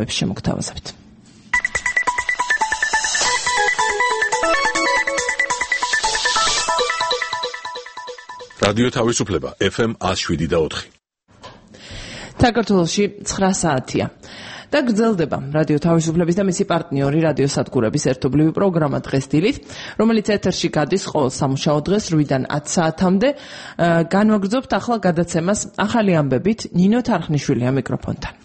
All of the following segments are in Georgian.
ამბების შემოგთავაზებით. რადიო თავისუფლება FM 107.4. საქართველოში 9 საათია. და გრძელდება რადიო თავისუფლების და მისი პარტნიორი რადიო სადგურების ერთობლივი პროგრამა დღეს დილით, რომელიც ეთერში გადის ყოველ სამუშაო დღეს 8-დან 10 საათამდე. განვაგრძობთ ახლა გადაცემას ახალი ამბებით ნინო თარხნიშვილია მიკროფონთან.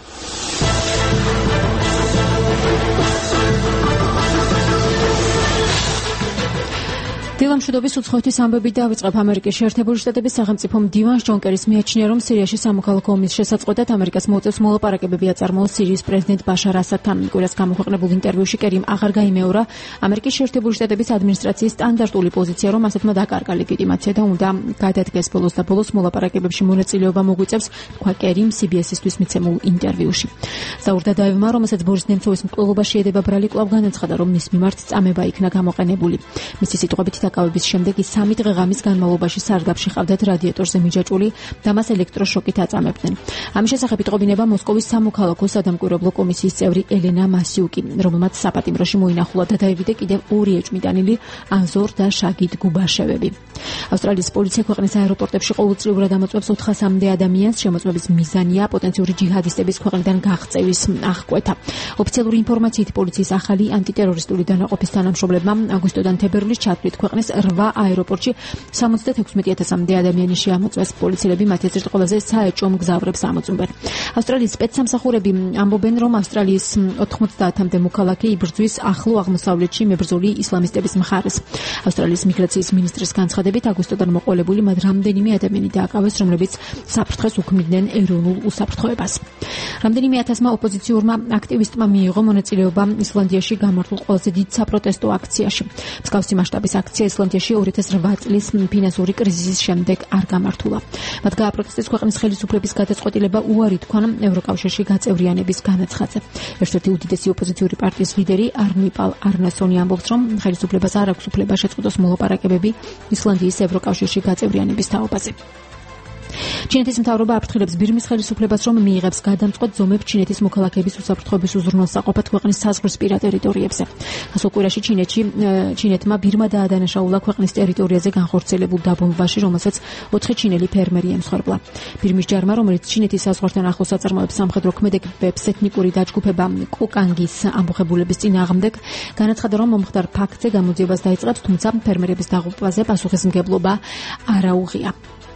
დილამშვიდობის უცხოეთის ამბები დავიწყებ. ამერიკის შეერთებული შტატების სახელმწიფო მდივანს ჯონ კერის მიაჩნია, რომ სირიაში სამოქალაქო ომის შესაწყოდად ამერიკას მოუწევს მოლაპარაკებები აწარმოოს სირიის პრეზიდენტ ბაშარ ასადთან. კვირას გამოქვეყნებულ ინტერვიუში კერიმ აღარ გაიმეორა ამერიკის შეერთებული შტატების ადმინისტრაციის სტანდარტული პოზიცია, რომ ასადმა დაკარგა ლეგიტიმაცია და უნდა გადადგეს ბოლოს და ბოლოს მოლაპარაკებებში მონაწილეობა მოგვიწევს, თქვა კერიმ CBS-ისთვის მიცემულ ინტერვიუში. საურდა დაევმა, რომელსაც ბორის ნემცოვის მკვლელობაში ედება ბრალი, კვლავ განაცხადა, რომ მის მიმართ წამება იქნა გამოყენებული. მისი სიტყვებით დაკავების შემდეგ ის 3 დღე ღამის განმავლობაში სარდაფში ყავდათ რადიატორზე მიჯაჭვული და მას ელექტროშოკით აწამებდნენ. ამის შესახებ იტყობინება მოსკოვის სამოქალაქო სადამკვირვებლო კომისიის წევრი ელენა მასიუკი, რომელმაც საპატიმროში მოინახულა და დაევიდა კიდევ 2 ეჭვმიტანილი ანზორ და შაგიდ გუბაშევები. ავსტრალიის პოლიცია ქვეყნის აეროპორტებში ყოველწლიურად ამოწმებს 400-მდე ადამიანს. შემოწმების მიზანია პოტენციური ჯიჰადისტების ქვეყნიდან გაღწევის აღკვეთა. ოფიციალური ინფორმაციით პოლიციის ახალი ანტიტერორისტული დანაყოფის თანამშრომლებმა აგვისტოდან თებერვლის ჩათვლით ქვეყნის 8 აეროპორტში 76,000-მდე ადამიანი შეამოწმეს. პოლიციელები მათ ეზრით ყველაზე საეჭვო მგზავრებს ამოწმებენ. ავსტრალიის სპეცსამსახურები ამბობენ, რომ ავსტრალიის 90-მდე მოქალაქე იბრძვის ახლო აღმოსავლეთში მებრძოლი ისლამისტების მხარეს. ავსტრალიის მიგრაციის მინისტრის განცხადებით, აგვისტოდან მოყოლებული მათ რამდენიმე ადამიანი დააკავეს, რომლებიც საფრთხეს უქმნიდნენ ეროვნულ უსაფრთხოებას. რამდენიმე ათასმა ოპოზიციურმა აქტივისტმა მიიღო მონაწილეობა ისლანდიაში გამართულ ყველაზე დიდ საპროტესტო აქციაში. მსგავსი მასშტაბის აქცია ისლანდიაში 2008 წლის ფინანსური კრიზისის შემდეგ არ გამართულა. მათ გააპროტესტეს ქვეყნის ხელისუფლების გადაწყვეტილება უარი თქვან ევროკავშირში გაწევრიანების განაცხადზე. ერთ-ერთი უდიდესი ოპოზიციური პარტიის ლიდერი არნიპალ არნასონი ამბობს, რომ ხელისუფლებას არ აქვს უფლება შეწყვეტოს მოლაპარაკებები ისლანდიის ევროკავშირში გაწევრიანების თაობაზე. ჩინეთის მთავრობა აფრთხილებს ბირმის ხელისუფლებას, რომ მიიღებს გადამწყვეტ ზომებს ჩინეთის მოქალაქეების უსაფრთხოების უზრუნველსაყოფად ქვეყნის საზღვრისპირა ტერიტორიებზე. ასულ კვირაში ჩინეთმა ბირმა დაადანაშაულა ქვეყნის ტერიტორიაზე განხორციელებულ დაბომბვაში, რომელსაც 4 ჩინელი ფერმერი ემსხვერპლა. ბირმის ჯარმა, რომელიც ჩინეთის საზღვართან ახლოს აწარმოებს სამხედრო ქმედებებს ეთნიკური დაჯგუფება კოკანგის ამბოხებულების წინააღმდეგ, განაცხადა, რომ მომხდარ ფაქტზე გამოძიებას დაიწყებს, თუმცა ფერმერების დაღუპვაზე პასუხისმგებლობა არ აუღია.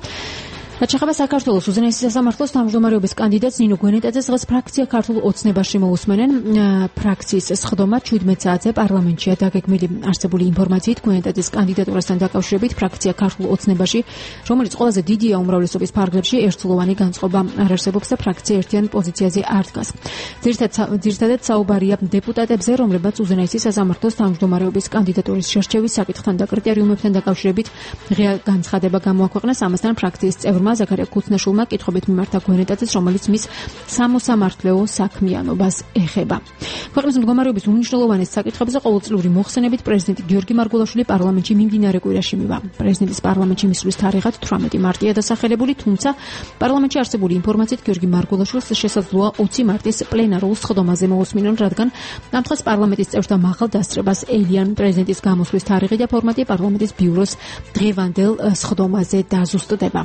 რაც შეეხება საქართველოს უზენაესი სასამართლოს თავმჯდომარეობის კანდიდატს ნინო გვენეტაძეს დღეს ფრაქცია ქართულ ოცნებაში მოусმენენ. ფრაქციის სხდომა 17 საათზე პარლამენტშია დაგეგმილი. არსებული ინფორმაციით გვენეტაძის კანდიდატურასთან დაკავშირებით ფრაქცია ქართულ ოცნებაში, რომელიც ყველაზე დიდია უმრავლესობის ფარგლებში, ერთწლოვანი განწყობა არ არსებობს და ფრაქცია ერთიან პოზიციაზე არ დგას. ძირითადად საუბარია დეპუტატებზე, რომლებმაც უზენაესი სასამართლოს თავმჯდომარეობის კანდიდატურის შერჩევის საკითხთან და კრიტერიუმებთან დაკავშირებით ღია განცხადება გამოაქვეყნეს. ამასთან ფრაქციის წევრმა ზაქარია ქუთნაშვილმა კითხვებით მიმართა გვენეტაძეს, რომელიც მის სამოსამართლეო საქმიანობას ეხება. ქვეყნის მდგომარეობის უმნიშვნელოვანეს საკითხებზე ყოველწლიური მოხსენებით პრეზიდენტი გიორგი მარგულაშვილი პარლამენტში მიმდინარე კვირაში მივა. პრეზიდენტის პარლამენტში მისვლის თარიღად 18 მარტია დასახელებული, თუმცა პარლამენტში არსებული ინფორმაციით გიორგი მარგულაშვილს შესაძლოა 20 მარტის პლენარულ სხდომაზე მოусმინონ, რადგან ამ დღეს პარლამენტის წევრთა მაღალ დასწრებას ელიან. პრეზიდენტის გამოსვლის თარიღი და ფორმატი პარლამენტის ბიუროს დღევანდელ სხდომაზე დაზუსტდება.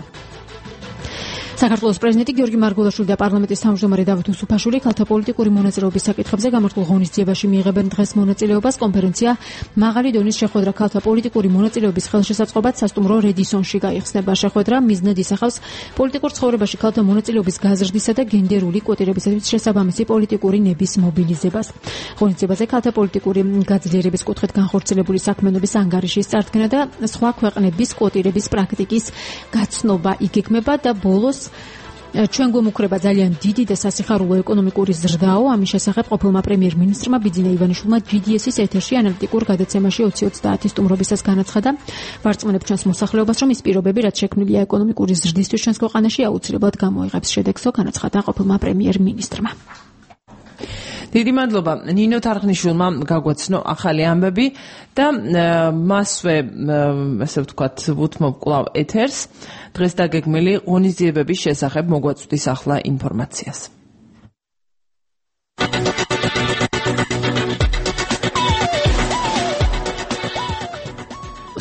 საქართველოს პრეზიდენტი გიორგი მარგულაშვილი და პარლამენტის თავმჯდომარე დავით უსუფაშვილი ქალთა პოლიტიკური მონაწილეობის საკითხებზე გამართულ ღონისძიებაში მიიღებენ დღეს მონაწილეობას. კონფერენცია მაღალი დონის შეხვედრა ქალთა პოლიტიკური მონაწილეობის ხელშესაწყობად სასტუმრო რედისონში გაიხსნება. შეხვედრა მიზნად ისახავს პოლიტიკურ ცხოვრებაში ქალთა მონაწილეობის გაზრდისა და გენდერული კვოტირებისათვის შესაბამისი პოლიტიკური ნების მობილიზებას. ღონისძიებაზე ქალთა პოლიტიკური გაძლიერების კუთხით განხორციელებული საქმიანობის ანგარიშის წარდგენა და სხვა ქვეყნების კვოტირების პრაქტიკის გაცნობა იგეგმება და ბოლოს ჩვენ გვემუქრება ძალიან დიდი და სასიხარულო ეკონომიკური ზრდაო. ამის შესახებ ყოფილმა პრემიერ-მინისტრმა ბიძინა ივანიშვილმა GDS-ის ეთერში ანალიტიკურ გადაცემაში 2030 სტუმრობისას განაცხადა, ვარწმუნებ ჩვენს მოსახლეობას, რომ ის პირობები, რაც შექმნილია ეკონომიკური ზრდისთვის ჩვენს ქვეყანაში, აუცილებლად გამოიღებს შედეგსო, განაცხადა ყოფილმა პრემიერ-მინისტრმა. დიდი მადლობა ნინო თარხნიშვილმა გაგვაცნო ახალი ამბები და მასვე ასე ვთქვათ ვუთმობ კვლავ ეთერს დღეს დაგეგმილი ღონისძიებების შესახებ მოგვაწვდის ახლა ინფორმაციას.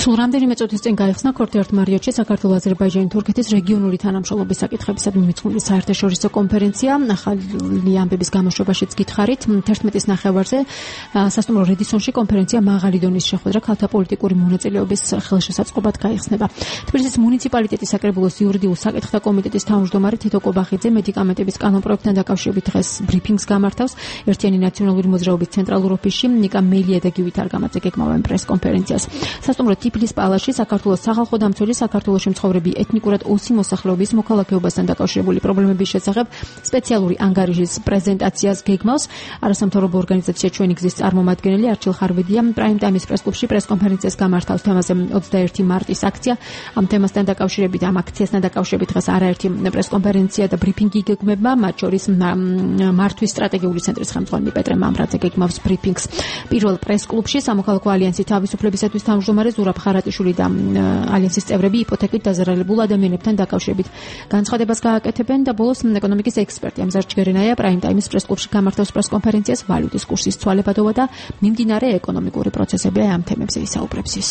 სულ რამდენიმე წუთის წინ გაიხსნა ქორთიართ მარიოტში საქართველოს, აზერბაიჯანის, თურქეთის რეგიონული თანამშრომლობის საკითხებისადმი მიძღვნილი საერთაშორისო კონფერენცია. ახალი ამბების გამოშვებაშიც გითხარით. 11-ის ნახევარზე სასტუმრო რედისონში კონფერენცია მაღალი დონის შეხვედრა ქალთა პოლიტიკური მონაწილეობის ხელშესაწყობად გაიხსნება. თბილისის მუნიციპალიტეტის საკრებულოს იურიდიულ საკითხთა კომიტეტის თავმჯდომარე თითო კობახიძე მედიკამენტების კანონპროექტთან დაკავშირებით დღეს ბრიფინგს გამართავს. ერთიანი ნაციონალური მოძრაობის ცენტრალურ ოფისში ნიკა მელია და გივით არგამაძე გეგმავენ პრეს-კონფერენციას. სასტუმრო ტიფლის პალატში საქართველოს სახალხო დამცველი საქართველოში მცხოვრები ეთნიკურად ოსი მოსახლეობის მოქალაქეობასთან დაკავშირებული პრობლემების შესახებ სპეციალური ანგარიშის პრეზენტაციას გეგმავს. არასამთავრობო ორგანიზაცია ჩვენი გზის წარმომადგენელი არჩილ ხარვედია პრაიმ ტაიმის პრესკლუბში პრეს-კონფერენციას გამართავს თემაზე 21 მარტის აქცია. ამ თემასთან დაკავშირებით, ამ აქციასთან დაკავშირებით დღეს არაერთი პრეს-კონფერენცია და ბრიფინგი გეგმება, მათ შორის მართვის სტრატეგიული ცენტრის ხელმძღვანელი პეტრე მამრაძე გეგმავს ბრიფინგს. პირველ პრეს-კლუბში სამოქალაქო ალიანსის თავისუფლებისათვის თავმჯდომარე ზურაბ ხარატიშვილი და ალიანსის წევრები იპოთეკით დაზარალებულ ადამიანებთან დაკავშირებით განცხადებას გააკეთებენ და ბოლოს ეკონომიკის ექსპერტი ამზარ ჭგერენაია პრაიმ ტაიმის პრეს-კლუბში გამართავს პრეს-კონფერენციას ვალუტის კურსის ცვალებადობა და მიმდინარე ეკონომიკური პროცესები ამ თემებზე ისაუბრებს ის.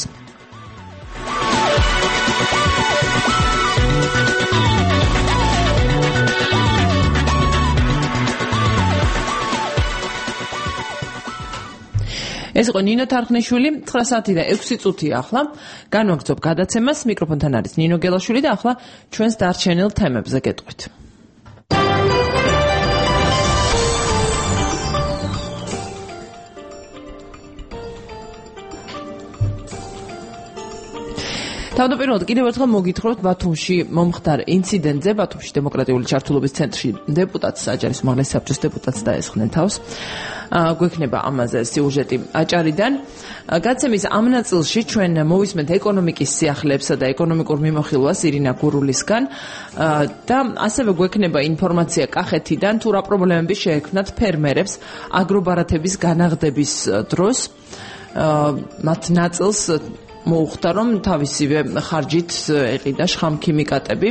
ეს იყო ნინო თარხნიშვილი, 9 საათი და 6 წუთია ახლა. განვაგრძობ გადაცემას, მიკროფონთან არის ნინო გელაშვილი და ახლა ჩვენს დარჩენილ თემებზე გეტყვით. თავდაპირველად კიდევ ერთხელ მოგითხრობთ ბათუმში მომხდარ ინციდენტზე. ბათუმში დემოკრატიული ჩართულობის ცენტრში დეპუტატს, აჭარის უმაღლესი საბჭოს დეპუტატს დაესხნენ თავს. გვექნება ამაზე სიუჟეტი აჭარიდან. გადაცემის ამ ნაწილში ჩვენ მოვისმენთ ეკონომიკის სიახლეებსა და ეკონომიკურ მიმოხილვას ირინა გურულისგან და ასევე გვექნება ინფორმაცია კახეთიდან, თუ რა პრობლემები შეექმნათ ფერმერებს აგრობარათების განაღდების დროს. მათ ნაწილს მოუხდა, რომ თავისივე ხარჯით ეყიდა შხამქიმიკატები.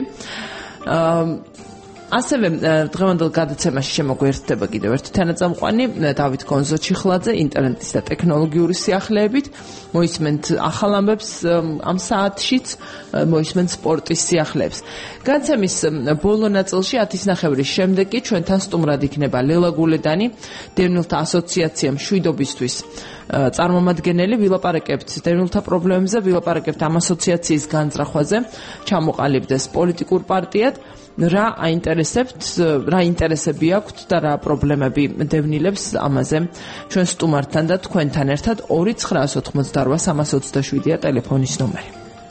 ასევე დღევანდელ გადაცემაში შემოგვერთდება კიდევ ერთი თანაწამყვანი დავით კონზოჩიხლაძე ინტერნეტის და ტექნოლოგიური სიახლეებით. მოისმენთ ახალ ამბებს ამ საათშიც, მოისმენთ სპორტის სიახლეებს. გადაცემის ბოლო ნაწილში 10:30 შემდეგ კი ჩვენთან სტუმრად იქნება ლელა გულედანი, დევნილთა ასოციაცია მშვიდობისთვის წარმომადგენელი. ვილაპარაკებთ დევნილთა პრობლემებზე, ვილაპარაკებთ ამ ასოციაციის განზრახვაზე, ჩამოყალიბდეს პოლიტიკურ პარტიად. რა აინტერესებთ, რა ინტერესები აქვთ და რა პრობლემები დევნილებს, ამაზე ჩვენ სტუმართან და თქვენთან ერთად 2988327-ია ტელეფონის ნომერი.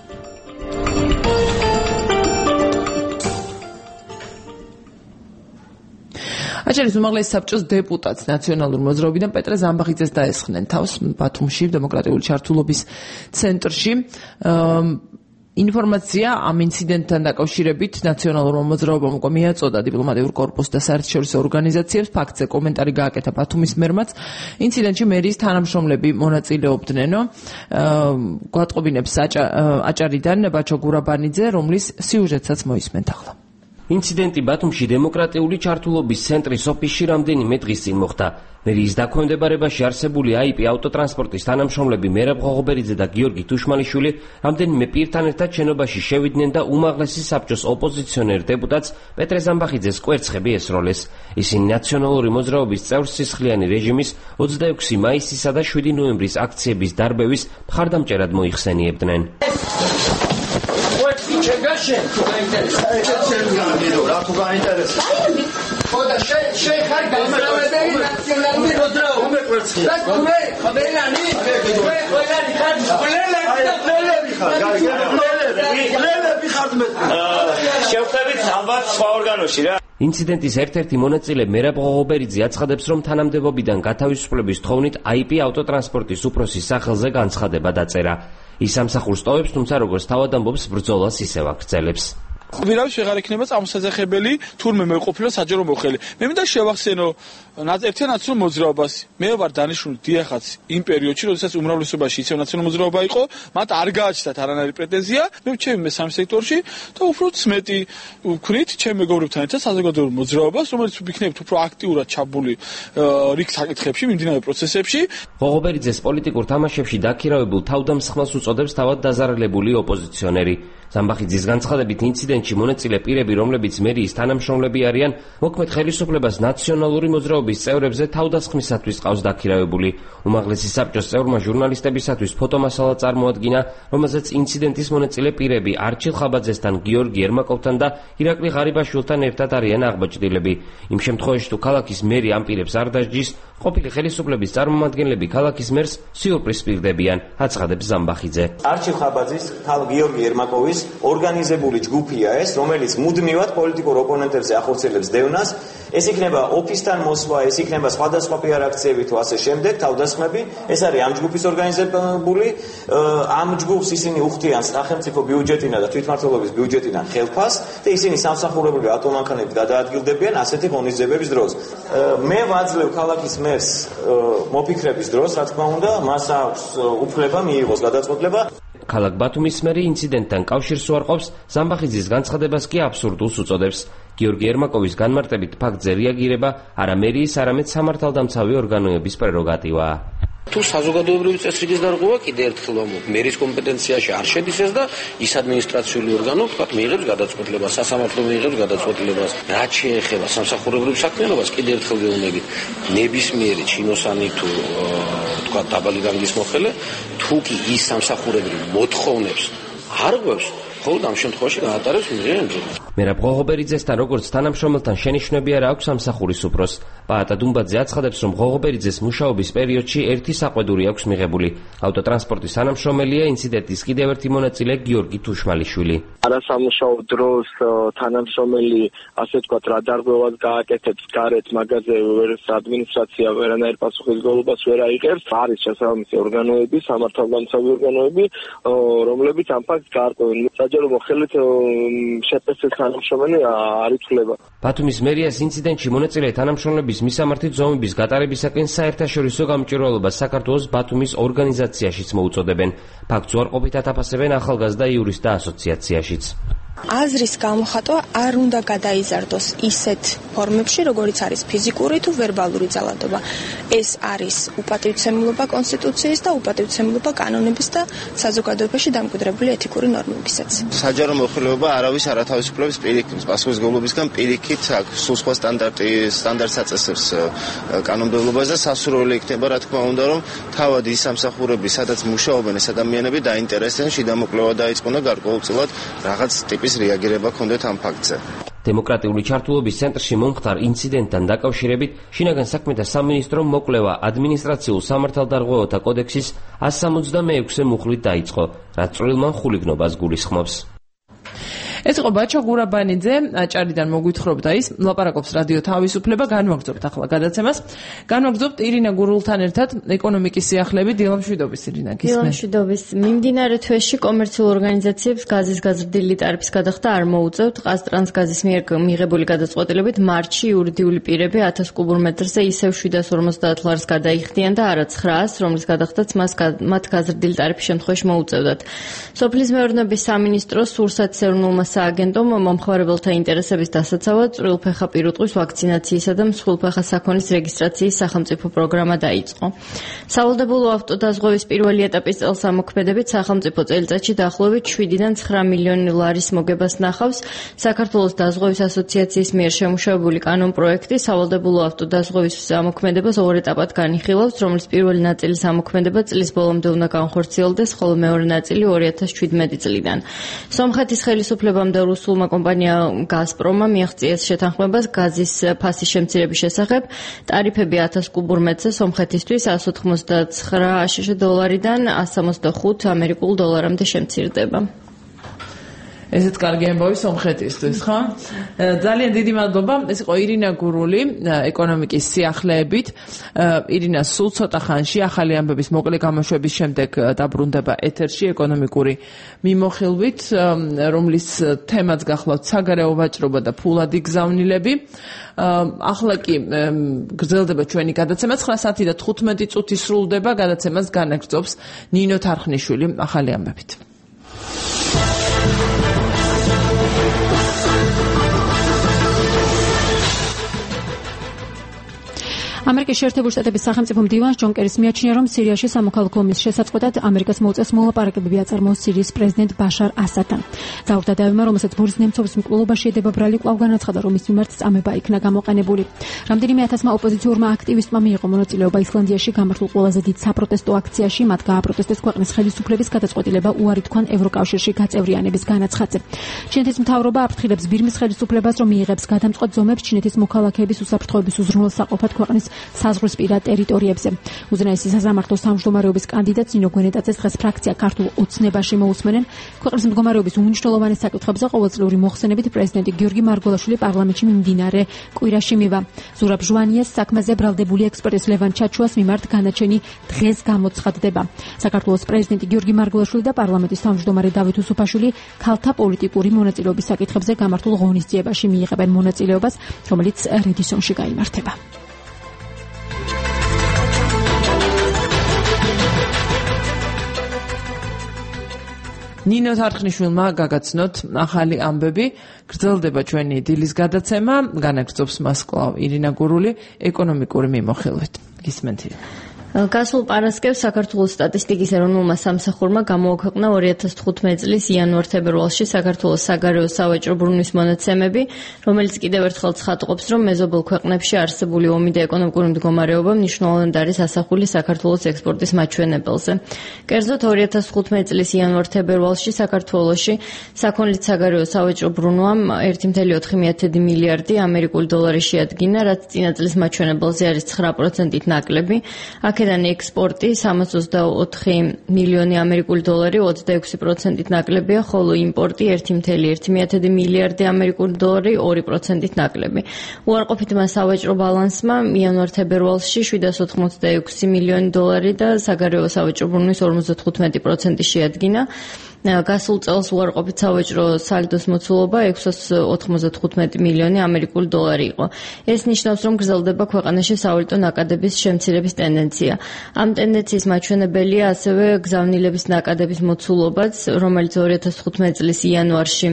აჭარის უმაღლესი საბჭოს დეპუტატს ნაციონალურ მოძრაობიდან პეტრე ზამბაღიძეს დაესხნენ თავს ბათუმში დემოკრატიული ჩართულობის ცენტრში. ინფორმაცია ამ ინციდენტთან დაკავშირებით ნაციონალურმა მოძრაობამ უკვე მიაწოდა დიპლომატიურ კორპუსს და საერთაშორისო ორგანიზაციებს. ფაქტზე კომენტარი გააკეთა ბათუმის მერმაც. ინციდენტში მერიის თანამშრომლები მონაწილეობდნენო. გვატყობინებს აჭარიდან ბაჩო გურაბანიძე, რომლის სიუჟეტსაც მოისმენთ ახლა. ინციდენტი ბათუმში დემოკრატიული ჩართულობის ცენტრის ოფისში რამდენიმე დღის წინ მოხდა. მერიის დაქვემდებარებაში არსებული IP ავტოტრანსპორტის თანამშრომლები მერაბ ღოღობერიძე და გიორგი თუშმალიშვილი რამდენიმე პირთან ერთად შენობაში შევიდნენ და უმაღლესი საბჭოს ოპოზიციონერ დეპუტატს პეტრე ზამბაღიძეს კვერცხები ესროლეს. ისინი ნაციონალური მოძრაობის წევრს სისხლიანი რეჟიმის 26 მაისისა და 7 ნოემბრის აქციების დარბევის მხარდამჭერად მოიხსენიებდნენ. ინციდენტის ერთ-ერთი მონაწილე მერაბ ღოღობერიძე აცხადებს, რომ თანამდებობიდან გათავისუფლების თხოვნით IP ავტოტრანსპორტის უფროსის სახელზე განცხადება დაწერა. ის ამსახურს ტოვებს, თუმცა როგორც თავად ამბობს, ბრძოლას ისევ აგრძელებს. ვირავის ვეღარ ექნება წამოსაძახებელი თურმე მეყოფილა საჯარო მოხელი. მე მინდა შევახსენო ერთიან ნაციონალურ მოძრაობას. მე ვარ დანიშნული დიახაც იმ პერიოდში, როდესაც უმრავლესობაში ისევ ნაციონალურ მოძრაობა იყო, მათ არ გააჩნდათ არანაირი პრეტენზია. მე ჩემი მესამე სექტორში და უფრო მეტი ვქნით ჩემ მეგობრებთან ერთად საზოგადოებრივ მოძრაობას, რომელიც ვიქნებით უფრო აქტიურად ჩაბული რიგ საკითხებში, მიმდინარე პროცესებში. ღოღობერიძეს პოლიტიკურ თამაშებში დაქირავებულ თავდამსხმელს უწოდებს თავად დაზარალებული ოპოზიციონერი. ზამბახიძის განცხადებით ინციდენტში მონაწილე პირები, რომლებიც მერიის თანამშრომლები არიან, მოქმედ ხელისუფლებას ნაციონალური მოძრაობის წევრებზე თავდასხმისათვის ყავს დაქირავებული. უმაღლესი საბჭოს წევრმა ჟურნალისტებისათვის ფოტომასალა წარმოადგინა, რომელზეც ინციდენტის მონაწილე პირები არჩილ ხაბაძესთან, გიორგი ერმაკოვთან და ირაკლი ღარიბაშვილთან ერთად არიან აღბაჭდილები. იმ შემთხვევაში თუ ქალაქის მერი ამ პირებს არ დასჯის, ყოფილი ხელისუფლების წარმომადგენლები ქალაქის მერს სიურპრიზს პირდებიან, აცხადებს ზამბახიძე. არჩილ ხაბაძის, გიორგი ერმაკოვის ორგანიზებული ჯგუფია ეს, რომელიც მუდმივად პოლიტიკურ ოპონენტებზე ახორციელებს დევნას. ეს იქნება ოფისთან მოსვლა, ეს იქნება სხვადასხვა PR აქციები თუ ასე შემდეგ, თავდასხმები. ეს არის ამ ჯგუფის ორგანიზებული. ამ ჯგუფს ისინი უხდიან სახელმწიფო ბიუჯეტიდან და თვითმმართველობის ბიუჯეტიდან ხელფას და ისინი სამსახურებრივი ატომანქანებით გადაადგილდებიან ასეთი ღონისძიებების დროს. მე ვაძლევ ქალაქის მერს მოფიქრების დროს, რა თქმა უნდა, მას აქვს უფლება მიიღოს გადაწყვეტილება. ქალაქ ბათუმის მერი ინციდენტთან კავშირს უარყოფს, ზამბახიძის განცხადებას კი აბსურდულს უწოდებს. გიორგი ერმაკოვის განმარტებით ფაქტზე რეაგირება არა მერიის, არამედ სამართალდამცავი ორგანოების პრეროგატივაა. თუ საზოგადოებრივი წესრიგის დარღვევა კიდე ერთხელ ვამბობ, მერის კომპეტენციაში არ შედის ეს და ის ადმინისტრაციული ორგანო თქვა მიიღებს გადაწყვეტილებას, სასამართლო მიიღებს გადაწყვეტილებას. რაც შეეხება სამსახურებრივ საქმიანობას, კიდე ერთხელ ვეუბნებით, ნებისმიერი ჩინოსანი თუ თქვა დაბალი რანგის მოხელე, თუ კი ის სამსახურებრივ მოთხოვნებს არ ღვევს, ხოლო ამ შემთხვევაში გაატარებს მიღებებს. მერაბ ღოღობერიძესთან როგორც თანამშრომელთან შენიშვნები არ აქვს სამსახურის უფროს. პაატა დუმბაძე აცხადებს, რომ ღოღობერიძეს მუშაობის პერიოდში ერთი საყვედური აქვს მიღებული. ავტოტრანსპორტის თანამშრომელია ინციდენტის კიდევ ერთი მონაწილე გიორგი თუშმალიშვილი. არასამუშაო დროს თანამშრომელი, ასე ვთქვათ, რა დარღვევას გააკეთებს გარეთ მაგაზე ადმინისტრაცია ვერანაირ პასუხისმგებლობას ვერ აიღებს. არის შესაბამისი ორგანოები, სამართალდამცავი ორგანოები, რომლებიც ამ ფაქტს გაარკვევენ. საჯარო მოხელით შეფასების თანამშრომელი არ იცვლება. ბათუმის მერიას ინციდენტში მონაწილე თანამშრომლების მისამართი ზომების გატარებისაკენ საერთაშორისო გამჭირვალობას საქართველოს ბათუმის ორგანიზაციაშიც მოუწოდებენ. ფაქტს უარყოფით ათაფასებენ ახალგაზრდა იურისტთა ასოციაციაშიც. აზრის გამოხატვა არ უნდა გადაიზარდოს ისეთ ფორმებში, როგორიც არის ფიზიკური თუ ვერბალური ძალადობა. ეს არის უპატივცემულობა კონსტიტუციის და უპატივცემულობა კანონების და საზოგადოებაში დამკვიდრებული ეთიკური ნორმებისაც. საჯარო მოხელეობა არავის არათავისუფლების პირიქით, პასუხისმგებლობისგან პირიქით სულ სხვა სტანდარტს აწესებს კანონმდებლობას და სასურველი იქნება, რა თქმა უნდა, რომ თავად ის სამსახურები, სადაც მუშაობენ ეს ადამიანები, დაინტერესდნენ, შიდა მოკვლევა დაიწყონ და გარკვეულწილად რაღაც ტიპის რეაგირება ჰქონდეთ ამ ფაქტზე. დემოკრატიული ჩართულობის ცენტრში მომხდარ ინციდენტთან დაკავშირებით შინაგან საქმეთა სამინისტრომ მოკვლევა ადმინისტრაციულ სამართალდარღვევათა კოდექსის 166-ე მუხლით დაიწყო, რაც წვრილმან ხულიგნობას გულისხმობს. ეს იყო ბაჩა გურაბანიძე, აჭარიდან მოგვითხრობდა ის, ლაპარაკობს რადიო თავისუფლება, განვაგრძობთ ახლა გადაცემას. განვაგრძობთ ირინა გურულთან ერთად ეკონომიკის სიახლეები. დილამშვიდობის ირინა, გისმენთ? დილამშვიდობის. მიმდინარე თვეში კომერციულ ორგანიზაციებს გაზის გაზრდილი ტარიფის გადახდა არ მოუწევთ. ყაზტრანსგაზის მიერ მიღებული გადაწყვეტილებით მარტში იურიდიული პირები 1000 კუბურ მეტრზე ისევ 750 ლარს გადაიხდიან და არა 900, რომლის გადახდაც მათ გაზრდილი ტარიფის შემთხვევაში მოუწევდათ. სოფლის მეურნეობის სამინისტროს სურსათმცემლობა სააგენტომ მომხმარებელთა ინტერესების დასაცავად წვრილფეხა პირუტყვის ვაქცინაციისა და მსხვილფეხა საქონლის რეგისტრაციის სახელმწიფო პროგრამა დაიწყო. სავალდებულო ავტოდაზღვევის პირველი ეტაპის წელსამოქმედებით სახელმწიფო წელიწადში დაახლოებით 7-დან 9 მილიონი ლარის მოგებას ნახავს. საქართველოს დაზღვევის ასოციაციის მიერ შემუშავებული კანონპროექტი სავალდებულო ავტოდაზღვევის ამოქმედებას ორ ეტაპად განიხილავს, რომლის პირველი ნაწილის ამოქმედება წლის ბოლომდე უნდა განხორციელდეს, ხოლო მეორე ნაწილი 2017 წლიდან. სომხეთის ხელისუფლებამ და რუსულმა კომპანია გაზპრომმა მიაღწიეს შეთანხმებას გაზის ფასის შემცირების შესახებ. ტარიფები 1000 კუბურ მეტრზე სომხეთისთვის 189 აშშ დოლარიდან 165 ამერიკულ დოლარამდე შემცირდება. ესეც კარგი ამბავი სომხეთისთვის, ხო? ძალიან დიდი მადლობა. ეს იყო ირინა გურული, ეკონომიკის სიახლეებით. ირინა სულ ცოტა ხანში ახალი ამბების მოკლე გამოშვების შემდეგ დაბრუნდება ეთერში ეკონომიკური მიმოხილვით, რომლის თემაც გახლავთ საგარეო ვაჭრობა და ფულადი გზავნილები. ახლა კი გრძელდება ჩვენი გადაცემა 9:15 და 15 წუთი სრულდება, გადაცემას განაგრძობს ნინო თარხნიშვილი ახალი ამბებით. ამერიკის შეერთებული შტატების სახელმწიფო მდივანს ჯონ კერის მიაჩნია, რომ სირიაში სამოქალაქო ომის შესაწყობად ამერიკას მოუწევს მოლაპარაკებები აწარმოოს სირიის პრეზიდენტ ბაშარ ასადთან. ძალთა დავება, რომელსაც ბორის ნემცოვის მკვლელობაში ედება ბრალი, კვლავ განაცხადა, რომ მის მიმართ წამება იქნა გამოყენებული. რამდენიმე ათასმა ოპოზიციურმა აქტივისტმა მიიღო მონაწილეობა ისლანდიაში გამართულ ყველაზე დიდ საპროტესტო აქციაში, მათ გააპროტესტეს ქვეყნის ხელისუფლების გადაწყვეტილება უარი თქვან ევროკავშირში გაწევრიანების განაცხადზე. ჩინეთის მთავრობა აფრთხილებს ბირმის ხელისუფლებას, რომ მიიღებს გადამწყვეტ ზომებს ჩინეთის მოქალაქეების უსაფრთხოების უზრუნველსაყოფად ქვეყნის საზღვრისპირა ტერიტორიებზე. უზენაესი სასამართლოს თავმჯდომარეობის კანდიდატს ნინო გვენეტაძეს დღეს ფრაქცია ქართულ ოცნებაში მოусმენენ. ქვეყნის მდგომარეობის უმნიშვნელოვანეს საკითხებზე ყოველწლიური მოხსენებით პრეზიდენტი გიორგი მარგველაშვილი პარლამენტში მიმდინარე კვირაში მივა. ზურაბ ჟვანიას საქმეზე ბრალდებული ექსპერტის ლევან ჩაჩუას მიმართ განაჩენი დღეს გამოცხადდება. საქართველოს პრეზიდენტი გიორგი მარგველაშვილი და პარლამენტის თავმჯდომარე დავით უსუფაშვილი ქალთა პოლიტიკური მონაწილეობის საკითხებზე გამართულ ღონისძიებაში მიიღებენ მონაწილეობას, რომელიც რედისონში გაიმართება. ნინო თარხნიშვილმა გაგაცნოთ ახალი ამბები, გრძელდება ჩვენი დილის გადაცემა, განაგრძობს მას კვლავ ირინა გურული ეკონომიკური მიმოხილვით. გისმენთ. გასულ პარასკევს საქართველოს სტატისტიკის ეროვნულმა სამსახურმა გამოაქვეყნა 2015 წლის იანვარ-თებერვალში საქართველოს საგარეო სავაჭრო ბრუნვის მონაცემები, რომელიც კიდევ ერთხელ ცხადყოფს, რომ მეზობელ ქვეყნებში არსებული ომი და ეკონომიკური მდგომარეობა მნიშვნელოვნად არის ასახული საქართველოს ექსპორტის მაჩვენებელზე. კერძოდ 2015 წლის იანვარ-თებერვალში საქართველოში საქონლით საგარეო სავაჭრო ბრუნვამ 1.4 მილიარდი ამერიკული დოლარი შეადგინა, რაც წინა წლის მაჩვენებელზე არის 9%-ით ნაკლები. აქედან ექსპორტი 624 მილიონი ამერიკული დოლარი 26%-ით ნაკლებია, ხოლო იმპორტი 1.1 მილიარდი ამერიკული დოლარი 2%-ით ნაკლები. უარყოფითმა სავაჭრო ბალანსმა იანვარ-თებერვალში 786 მილიონი დოლარი და საგარეო სავაჭრო ბრუნვის 55% შეადგინა. გასულ წელს უარყოფით სავაჭრო სალდოს მოცულობა 695 მილიონი ამერიკული დოლარი იყო. ეს ნიშნავს, რომ გრძელდება ქვეყანაში სავალუტო ნაკადების შემცირების ტენდენცია. ამ ტენდენციის მაჩვენებელია ასევე გზავნილების ნაკადების მოცულობაც, რომელიც 2015 წლის იანვარში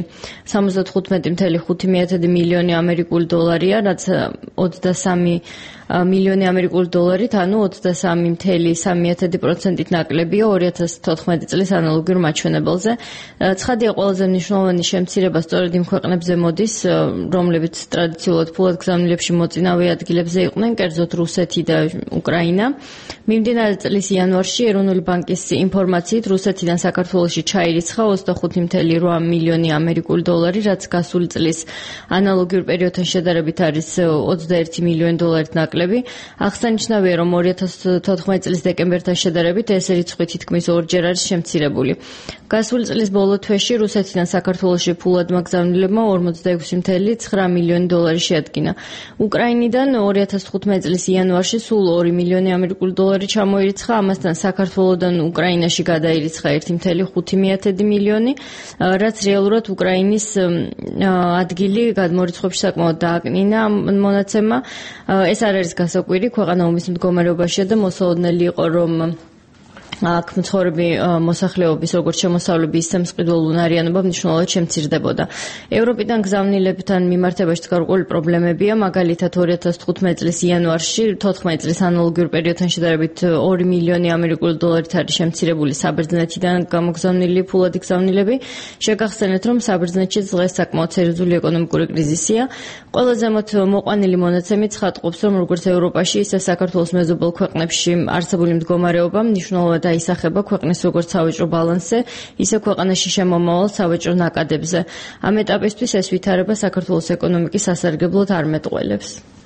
75.5 მილიონი ამერიკული დოლარია, რაც 23 მილიონი ამერიკული დოლარით, ანუ 23.3%-ით ნაკლებია 2014 წლის ანალოგიურ მაჩვენებელზე. ცხადია, ყველაზე მნიშვნელოვანი შემცირება სწორედ იმ ქვეყნებზე მოდის, რომლებიც ტრადიციულად ფულად გზავნილებში მოწინავე ადგილებზე იყვნენ, კერძოდ რუსეთი და უკრაინა. მიმდინარე წლის იანვარში ეროვნული ბანკის ინფორმაციით რუსეთიდან საქართველოში ჩაირიცხა 25.8 მილიონი ამერიკული დოლარი, რაც გასული წლის ანალოგიურ პერიოდთან შედარებით არის 21 მილიონი დოლარით ნაკლები. აღსანიშნავია, რომ 2014 წლის დეკემბერთან შედარებით ეს რიცხვი თითქმის ორჯერ არის შემცირებული. გასული წლის ბოლო თვეში რუსეთიდან საქართველოში ფულადმა გზავნილებმა 46.9 მილიონი დოლარი შეადგინა. უკრაინიდან 2015 წლის იანვარში სულ 2 მილიონი ამერიკული დოლარი ჩამოირიცხა, ამასთან საქართველოდან უკრაინაში გადაირიცხა 1.5 მილიონი, რაც რეალურად უკრაინის ადგილი გადმორიცხვებში საკმაოდ დააკნინა მონაცემა. ეს არ არის გასაკვირი, ქვეყანა ომის მდგომარეობაშია და მოსაოდნელი იყო, რომ აქ მცხოვრები მოსახლეობის როგორც შემოსავლები, ისე მწყიდველური არიანობა მნიშვნელოვნად შემცირდებოდა. ევროპიდან გზავნილებთან მიმართებაში გარკვეული პრობლემებია, მაგალითად 2015 წლის იანვარში 14 წლის ანალოგიურ პერიოდთან შედარებით 2 მილიონი ამერიკული დოლარით არის შემცირებული საბერძნეთიდან გამოგზავნილი ფულადი გზავნილები. შეგახსენეთ, რომ საბერძნეთში დღეს საკმაოდ სერიოზული ეკონომიკური კრიზისია. ყველაზე ზემოთ მოყვანილი მონაცემით ცხადყოფს, რომ როგორც ევროპაში, ისე საქართველოს მეზობელ ქვეყნებში არსებული მდგომარეობა მნიშვნელოვნად ისახება ქვეყნის როგორც სავაჭრო ბალანსზე, ისე ქვეყანაში შემომავალ სავაჭრო ნაკადებზე. ამ ეტაპისთვის ეს ვითარება საქართველოს ეკონომიკის სასარგებლოდ არ მეტყველებს.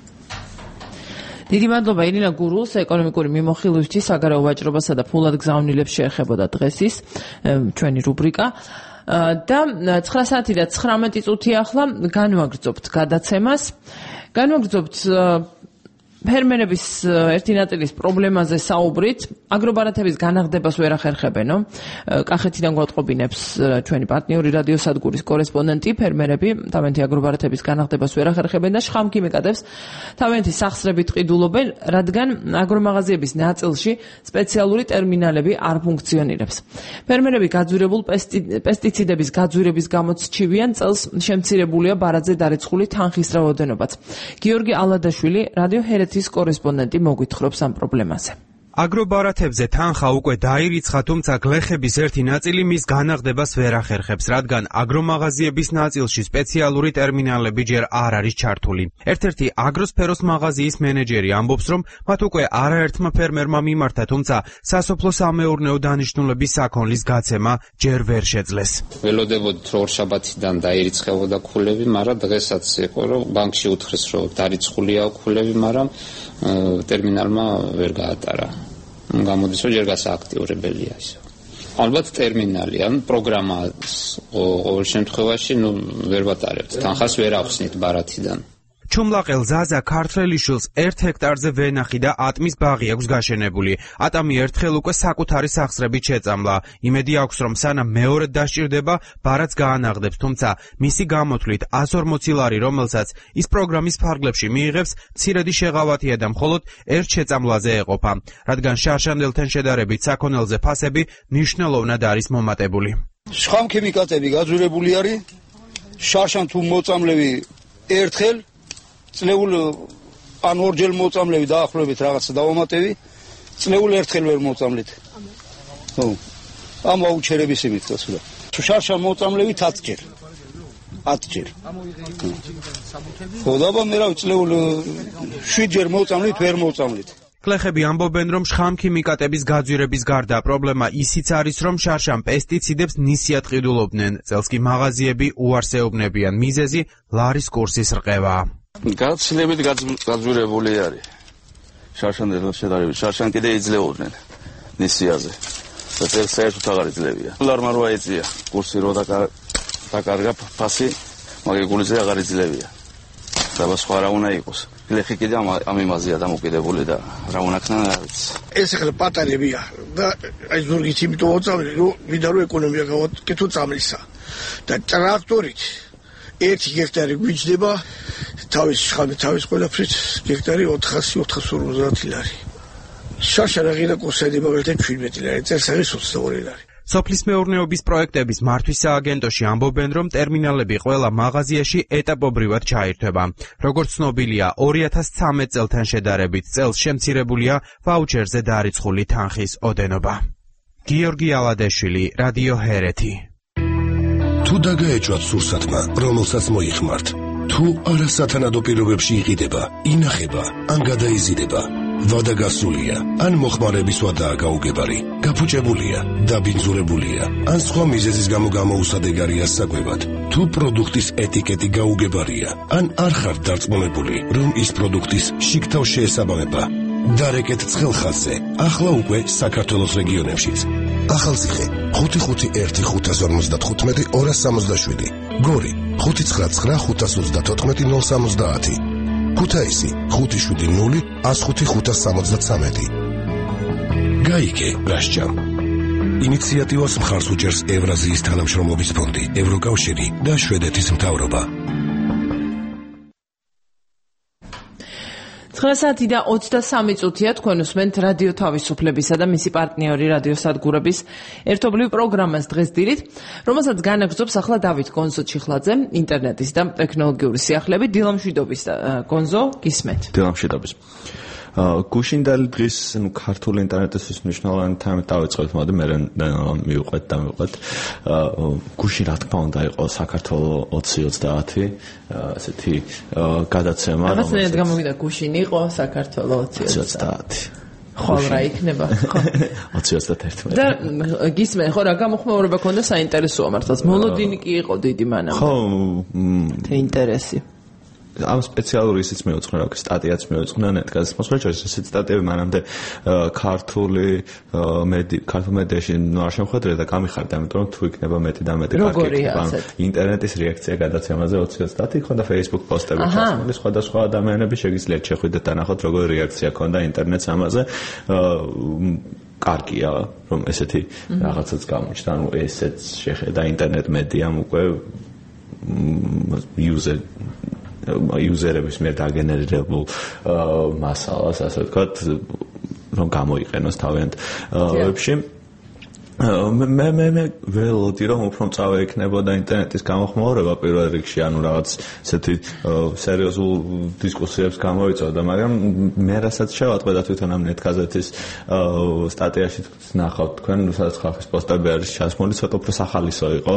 დიდი მადლობა ირინა გურულს, ეკონომიკური მიმოხილვისთვის საგარეო ვაჭრობასა და ფულად გზავნილებს შეეხებოდა დღეს ის ჩვენი რუბრიკა. და 9 საათი და 19 წუთი ახლა განვაგრძობთ გადაცემას. განვაგრძობთ ფერმერების ერთი ნაწილის პრობლემაზე საუბრით, აგრობარათების განაღდებას ვერ ახერხებენო. კახეთიდან გვატყობინებს ჩვენი პარტნიორი რადიო სადგურის კორესპონდენტი, ფერმერები თავენთი აგრობარათების განაღდებას ვერ ახერხებენ და შხამქიმიკატებს თავენთი სახსრებით ყიდულობენ, რადგან აგრომაღაზიების ნაწილში სპეციალური ტერმინალები არ ფუნქციონირებს. ფერმერები გაძვირებულ პესტიციდების გაძვირების გამოც ჩივიან, წელს შემცირებულია ბარათზე დარიცხული თანხის რაოდენობაც. გიორგი ალადაშვილი, რადიო ჰერეთის კორესპონდენტი მოგვითხრობს ამ პრობლემაზე. აგრობარათებზე თანხა უკვე დაირიცხა, თუმცა გლეხების ერთი ნაწილი მის განაღდებას ვერ ახერხებს, რადგან აგრომაღაზიების ნაწილში სპეციალური ტერმინალები ჯერ არ არის ჩართული. ერთ-ერთი აგროსფეროს მაღაზიის მენეჯერი ამბობს, რომ მათ უკვე არაერთმა ფერმერმა მიმართა, თუმცა სასოფლო-სამეურნეო დანიშნულების საქონლის გაცემა ჯერ ვერ შეძლეს. ველოდებოდით, რომ ორშაბათიდან დაირიცხებოდა ქულები, მაგრამ დღესაც იყო, რომ ბანკში უთხრეს, რომ დარიცხულია ქულები, მაგრამ ტერმინალმა ვერ გაატარა. გამოდის, რომ ჯერ გასააქტიურებელია ისო. ალბათ ტერმინალი, ან პროგრამა ყოველ შემთხვევაში, ვერ ვატარებთ. თანხას ვერ ახსნით ბარათიდან. ჩუმლაყელ ზაზა ქართველიშვილს 1 ჰექტარზე ვენახი და ატმის ბაღი აქვს გაშენებული. ატამი ერთხელ უკვე საკუთარი სახსრებით შეწამლა. იმედი აქვს, რომ სანამ მეორედ დასჭირდება, ბარათს გაანაღდებს, თუმცა მისი გამოთვლით 140 ლარი, რომელსაც ის პროგრამის ფარგლებში მიიღებს, მცირედი შეღავათია და მხოლოდ ერთ შეწამლაზე ეყოფა, რადგან შარშანდელთან შედარებით საქონელზე ფასები მნიშვნელოვნად არის მომატებული. შხამქიმიკატები გაძვირებული არის, შარშან თუ მოწამლები ერთხელ წლეულ ან ორჯერ მოწამლები დაახლოებით რაღაცა დავამატები, წლეულ ერთხელ ვერ მოწამლით. ხო. ამ აუჩერების იმით გასულა. თუ შარშან მოწამლები 10 ჯერ. 10 ჯერ. ხო, და მე რა წლეულ 7 ჯერ მოწამლით, ვერ მოწამლით. გლეხები ამბობენ, რომ შხამქიმიკატების გაძვირების გარდა პრობლემა ისიც არის, რომ შარშან პესტიციდებს ნისიად ყიდულობდნენ. წელს კი მაღაზიები უარსეობნებიან. მიზეზი ლარის კურსის რყევა. გაცილებით გაძვირებული არის. შარშანდელთან შედარებით. შარშან კიდე იძლეოდნენ ნისიაზე. და წელს საერთოდ აღარ იძლევია. ლარმა რო აიწია, კურსი რო დაკარგა ფასი, მაგრამ გულზე აღარ იძლევია. და სხვა რა უნდა იყოს. გლეხი კიდე ამ იმაზეა დამოკიდებული და რა უნდა ქნა რა ვიცი. ეს ახლა პატარებია და აი ზურგით იმიტომ მოწამლე, რომ ვიდა რომ ეკონომია გავაკეთო წამლისა. და ტრაქტორით 1 ჰექტარი გვიჯდება თავის ყველაფრით ჰექტარი 450 ლარი. შარშან აღიდა კურსები მაგალითად 17 ლარი, წელს არის 22 ლარი. სოფლის მეურნეობის პროექტების მართვის სააგენტოში ამბობენ, რომ ტერმინალები ყველა მაღაზიაში ეტაპობრივად ჩაირთვება. როგორც ცნობილია, 2013 წელთან შედარებით წელს შემცირებულია ვაუჩერზე დარიცხული თანხის ოდენობა. გიორგი ალადაშვილი, რადიო ჰერეთი. თუ დაგაეჭვათ სურსათმა, რომელსაც მოიხმართ, თუ არასათანადო პირობებში იყიდება, ინახება, ან გადაიზიდება, ვადა გასულია, ან მოხმარების ვადაა გაუგებარი, გაფუჭებულია, დაბინძურებულია, ან სხვა მიზეზის გამო გამოუსადეგარია საკვებად, თუ პროდუქტის ეტიკეტი გაუგებარია, ან არ ხართ დარწმუნებული, რომ ის პროდუქტის შიგთავს შეესაბამება, დარეკეთ ცხელხაზზე, ახლა უკვე საქართველოს რეგიონებშიც. ახალციხე 551555267, გორი 5995524 ქუთაისი 570155573. გაიგე რაშჯამ. ინიციატივას მხარს უჭერს ევრაზიის თანამშრომლობის ფონდი, ევროკავშირი და შვედეთის მთავრობა. 9 საათი და 23 წუთია, თქვენ უსმენთ რადიო თავისუფლებისა და მისი პარტნიორი რადიო სადგურების ერთობლივ პროგრამას დღეს დილით, რომელსაც განაგრძობს ახლა დავით გონზო ჩიხლაძე, ინტერნეტის და ტექნოლოგიური სიახლეებით. დილამშვიდობის გონზო, გისმენთ. დილამშვიდობის. გუშინდელი დღის ქართული ინტერნეტის მნიშვნელოვანი თემა დავიწყეთ, მაგრამ მე მივყვეთ. გუშინ რა თქმა უნდა იყო საქართველოს 2030 ასეთი გადაცემა, რომელსაც გამოვიდა გუშინ იყო საქართველოს 2030. ხო რა იქნება? ხო 2031. და გისმენ, ხო რა გამოხმეურება ქონდა საინტერესოა მართლაც. მოლოდინი კი იყო დიდი მანამდე. ხო ინტერესი. ამ სპეციალური ისიც მეუწყნა, რომ სტატიაც მეუწყნა ნეტგაზის მოსხელში, ესეც სტატიები მანამდე ქართულ მედიაში არ შემოხვედრე და გამიხარდა, იმიტომ რომ თუ იქნება მეტი და მეტი კარგი ინტერნეტის რეაქცია გადაცემაზე 20-30 ხონდა Facebook პოსტები ჩასმული სხვადასხვა ადამიანები შეგიძლიათ შეხვიდეთ და ნახოთ როგორი რეაქცია ქონდა ინტერნეტს ამაზე. კარგია რომ ესეთი რაღაცაც გამოჩნდა, ანუ ესეც შეხედა ინტერნეტ მედიამ უკვე იუზერების მიერ დაგენერირებულ მასალას, ასე ვთქვათ, რომ გამოიყენოს თავიანთ ვებში. მე ველოდი რომ უფრო მწავე იქნებოდა ინტერნეტის გამოხმაურება პირველ რიგში, ანუ რაღაც ესეთი სერიოზულ დისკუსიებს გამოიწვევდა, მაგრამ მე რასაც შევატყვე და თვითონ ამ ნეტგაზეთის სტატიაში ნახავთ თქვენ, სადაც ხალხის პოსტები არის ჩასმული, ცოტა უფრო სახალისო იყო.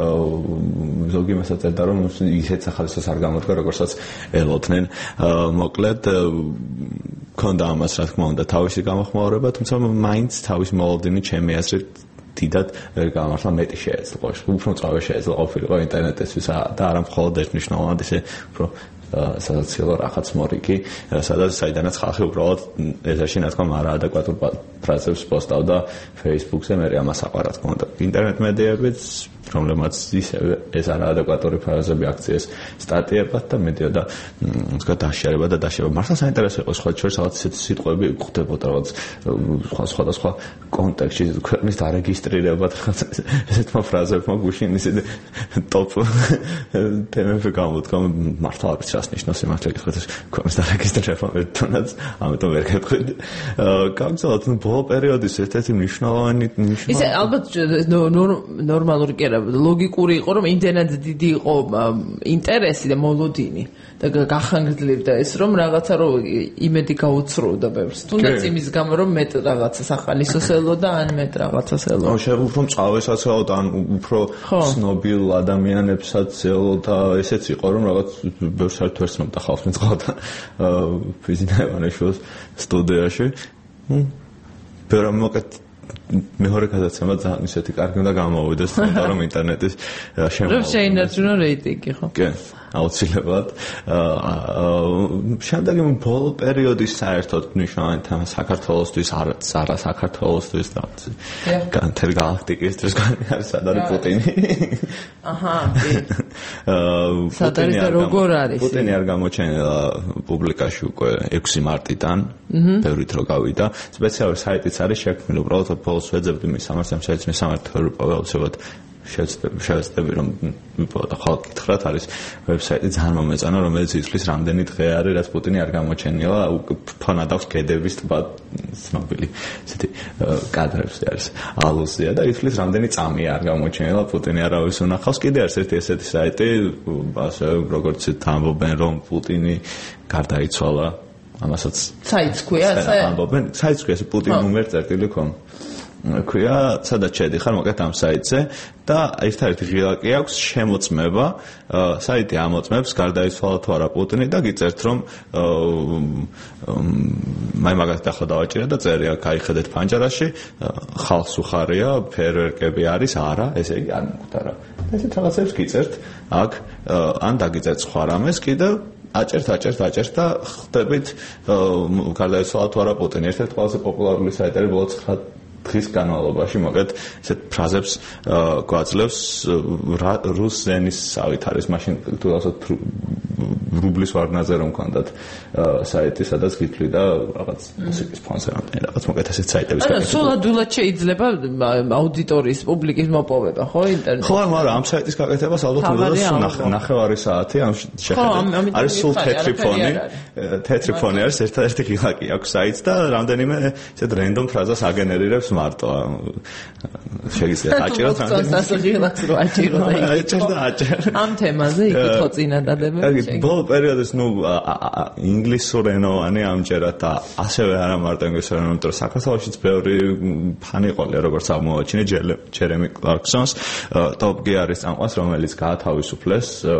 ზოგი მასაც წერდა რომ ისეთ სახალისოს არ გამოდგა, როგორცაც ელოდნენ. მოკლედ ქონდა ამას რა თქმა უნდა თავისი გამოხმაურება, თუმცა მაინც თავის მოლოდინი ჩემი აზრით დიდად ვერ გამართლა, მეტი შეეძლო, უფრო მწვავე შეეძლო ყოფილიყო ინტერნეტისთვის და არა მხოლოდ ერთნიშნულად ისე უფრო სასაცილო რაღაც მორიგი, საიდანაც ხალხი უბრალოდ ეზოში რა თქმა უნდა არაადეკვატურ ფრაზებს პოსტავდა Facebook-ზე, მე ამას აყარა თქმა უნდა. ინტერნეტ მედიებიც, რომლებმაც ისევ ეს არაადეკვატური ფრაზები აქციეს სტატიებად და მედიოდა დაშიარება და დაშიარება. მართლა საინტერესო იყო სხვა ჩვენს რაღაც ისეთი სიტყვები გვხვდებოდა რაღაც სხვადასხვა კონტექსტში ქვეყნის დარეგისტრირებად ესეთმა ფრაზებმა გუშინ ისეთი ტოპ თემები გამოდგა მართლა არის რას ნიშნავს იმართლა გიხოთ ქვეყნის დარეგისტრირება ერთმანეთს, ამიტომ ვერ გეტყვით. გამწევთ ბოლო პერიოდის ერთ-ერთი მნიშვნელოვანი ისე ალბათ ნორმალური კი არა, ლოგიკური იყო რომ იმდენად დიდი იყო ინტერესი და მოლოდინი და გახანგრძლივდა ეს რომ რაღაცა რომ იმედი გაუცრუდა ბევრს. თუნდაც იმის გამო რომ მეტ რაღაცა სახალისოს ელოდა ან მეტ რაღაცას ელოდა. უფრო მწავესაც ელოდა, ან უფრო ცნობილ ადამიანებსაც ელოდა, ესეც იყო რომ რაღაც ბევრს არ ცნობდა ხალხს მეწყალდა ფიზინა ივანიშვილის სტუდიაში. ბევრი მოკეთ მეორე გადაცემა ძალიან ისეთი კარგი უნდა გამოვიდეს, რომ ინტერნეტის შემოვა. რომ შეინარჩუნო რეიტინგი, ხო? კი, აუცილებლად. შემდეგი ბოლო პერიოდის საერთოდ მნიშვნელოვანი თემა საქართველოსთვის, არა საქართველოსთვის და განთელ გალაქტიკისთვის არის სადარი პუტინი. აჰა, კი. სადარი და როგორ არის? პუტინი არ გამოჩენილა პუბლიკაში უკვე 6 მარტიდან, ბევრი დრო გავიდა. სპეციალური საიტიც არის შექმნილი, უბრალოდ ბოლოს ვეძებდი მის სამართლიან შეეცნეს სამართლ ევროპა აუცილებლად შევეცდები რომ მიპოვოთ ხალხი გითხრათ არის ვებსაიტი ძალიან მომეწონა, რომელიც ითვლის რამდენი დღე არის რაც პუტინი არ გამოჩენილა, ფონად აქვს გედების ტბა ცნობილი ესეთი კადრებში არის ალუზია და ითვლის რამდენი წამია არ გამოჩენილა პუტინი არავის უნახავს. კიდე არის ერთი ესეთი საიტი, ასე როგორც ამბობენ რომ პუტინი გარდაიცვალა, ამასაც საიტს ქვია ასე? ამბობენ, საიტს ქვია putin.com. ქვია, სადაც შედიხარ მოკლედ ამ საიტზე და ერთ-ერთი ღილაკი აქვს შემოწმება, საიტი ამოწმებს გარდაიცვალა თუ არა პუტინი და გიწერთ რომ მაგათი ახლა დავაჭირე და წერია გაიხედეთ ფანჯარაში, ხალხს უხარია, ფერვერკები არის, არა, ესე იგი არ მოგდარა. ესეთ რაღაცებს გიწერთ აქ, ან დაგიწერთ სხვა რამეს კიდევ აჭერთ და ხდებით გარდაიცვალა თუ არა პუტინი. ერთ-ერთი ყველაზე პოპულარული საიტი არის ბოლო 9 დღის განმავლობაში, მოკლედ ესეთ ფრაზებს გვაძლევს რუს ზენის ავით არის მაშინ თუ ასეთ რუბლის ვარნაზე რომ კონდათ საიტი, სადაც გითვლი და რაღაც მუსიკის ფონზე რაღაც მოკლედ ესეთ საიტების ანუ სულ ადვილად შეიძლება აუდიტორიის პუბლიკის მოპოვება, ხო, ინტერნეტში? ხო, მაგრამ ამ საიტის გაკეთებას ალბათ უნდა ნახევარი საათი ამ შეხედვით. არის სულ თეთრი ფონი არის, ერთ-ერთი ღილაკი აქვს საიტს და რამდენიმე ესეთ რენდომ ფრაზას აგენერირებს მარტო. შეგიძლიათ აჭიროთ ამ თემაზე იკითხო წინადადებები. ბოლო პერიოდის ინგლისურენოვანი ამჯერად და ასევე არა მარტო ინგლისურენოვანი, მაგრამ საქართველოშიც ბევრი ფანი ყოლია, როგორც აღმოაჩინე ჯერემი კლარკსონს, ტოპ გიარის წამყვანს, რომელიც გაათავისუფლეს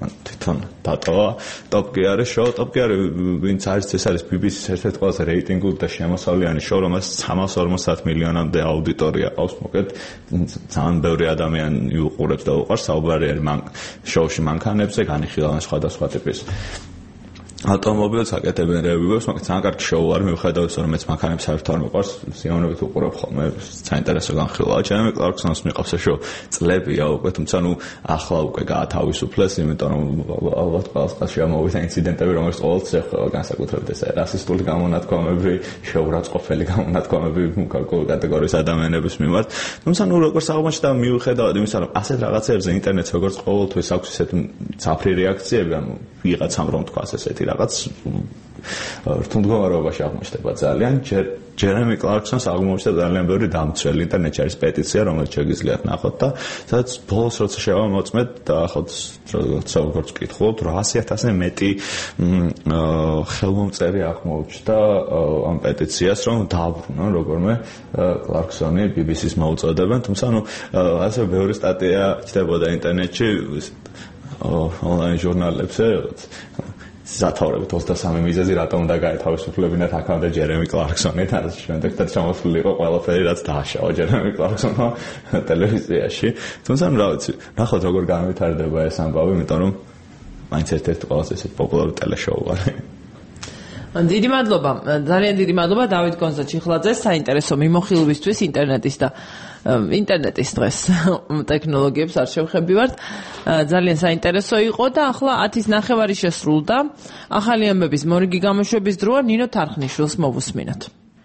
თვითონ დატოვა ტოპკი არის შოუ ტოპკი არის ვინც არის ეს არის BBC-ის ერთ-ერთი ყველაზე რეიტინგული და შემოსავლიანი შოუ რომელსაც 350 მილიონამდე აუდიტორია ყავს მოკლედ ძალიან ბევრი ადამიანი უყურებს და უყვარს საუბარი არის მან შოუში მანქანებზე განიხილავენ სხვადასხვა ტიპის ავტომობილს აკეთებენ რევიუებს, მაგრამ ძალიან კარგი შოუ არის, მიუხედავად რომ მეც მანქანებს საერთოდ არ მიყვარს, სიამოვნებით უყურებ ხოლმე, საინტერესო განხილვაა. ჯერემი კლარკსონს მიყვარს ეს შოუ წლებია უკვე, თუმცა ნუ ახლა უკვე გაათავისუფლეს, იმიტომ რომ ალბათ ყველას შემოვიდა ინციდენტები, რომელიც ყოველთვის ეხება განსაკუთრებით ეს რასისტული გამონათქვამები, შეურაცხყოფელი გამონათქვამები კატეგორიის ადამიანების მიმართ. თუმცა ნუ როგორც აღმოჩნდა, მიუხედავად იმისა, რომ ასეთ რაღაცებზე ინტერნეტს როგორც ყოველთვის აქვს ესეთი ცაფრი რეაქციები, ანუ ვიღაცამ რომ თქვას ესეთი რაღაც რთულმდგომარეობაში აღმოჩნდება ძალიან ჯერემი კლარკსონს აღმოჩნდა ძალიან ბევრი დამცველი ინტერნეტში არის პეტიცია რომელიც შეგიძლიათ ნახოთ და სადაც ბოლოს როცა შევამოწმეთ და ახლა როგორც ვკითხულობთ 800,000-ზე მეტი ხელმომწერი აღმოჩნდა ამ პეტიციას რომ დააბრუნონ როგორმე კლარკსონი BBC-ს მოუწოდებენ თუმცა ნუ ასე ბევრი სტატია ჩნდებოდა ინტერნეტში ონლაინ ჟურნალებზე სათავრებით 23 მიზეზი რატომ უნდა გაეთავისუფლებინათ აქამდე ჯერემი კლარკსონი და შემდეგ და შემოსული იყო ყველაფერი რაც დააშავა ჯერემი კლარკსონმა ტელევიზიაში თუმცა რა ვიცი ნახოთ როგორ განვითარდება ეს ამბავი იმიტომ რომ მაინც ერთ-ერთი ყველაზე ესე პოპულარული ტელეშოუ არის დიდი მადლობა ძალიან დიდი მადლობა დავით გონზა-ჩიხლაძეს საინტერესო მიმოხილვისთვის ინტერნეტის დღეს ტექნოლოგიებს არ შევხებივართ ძალიან საინტერესო იყო და ახლა 10-ის ნახევარი შესრულდა ახალი ამბების მორიგი გამოშვების დროა ნინო თარხნიშვილს მოვუსმინოთ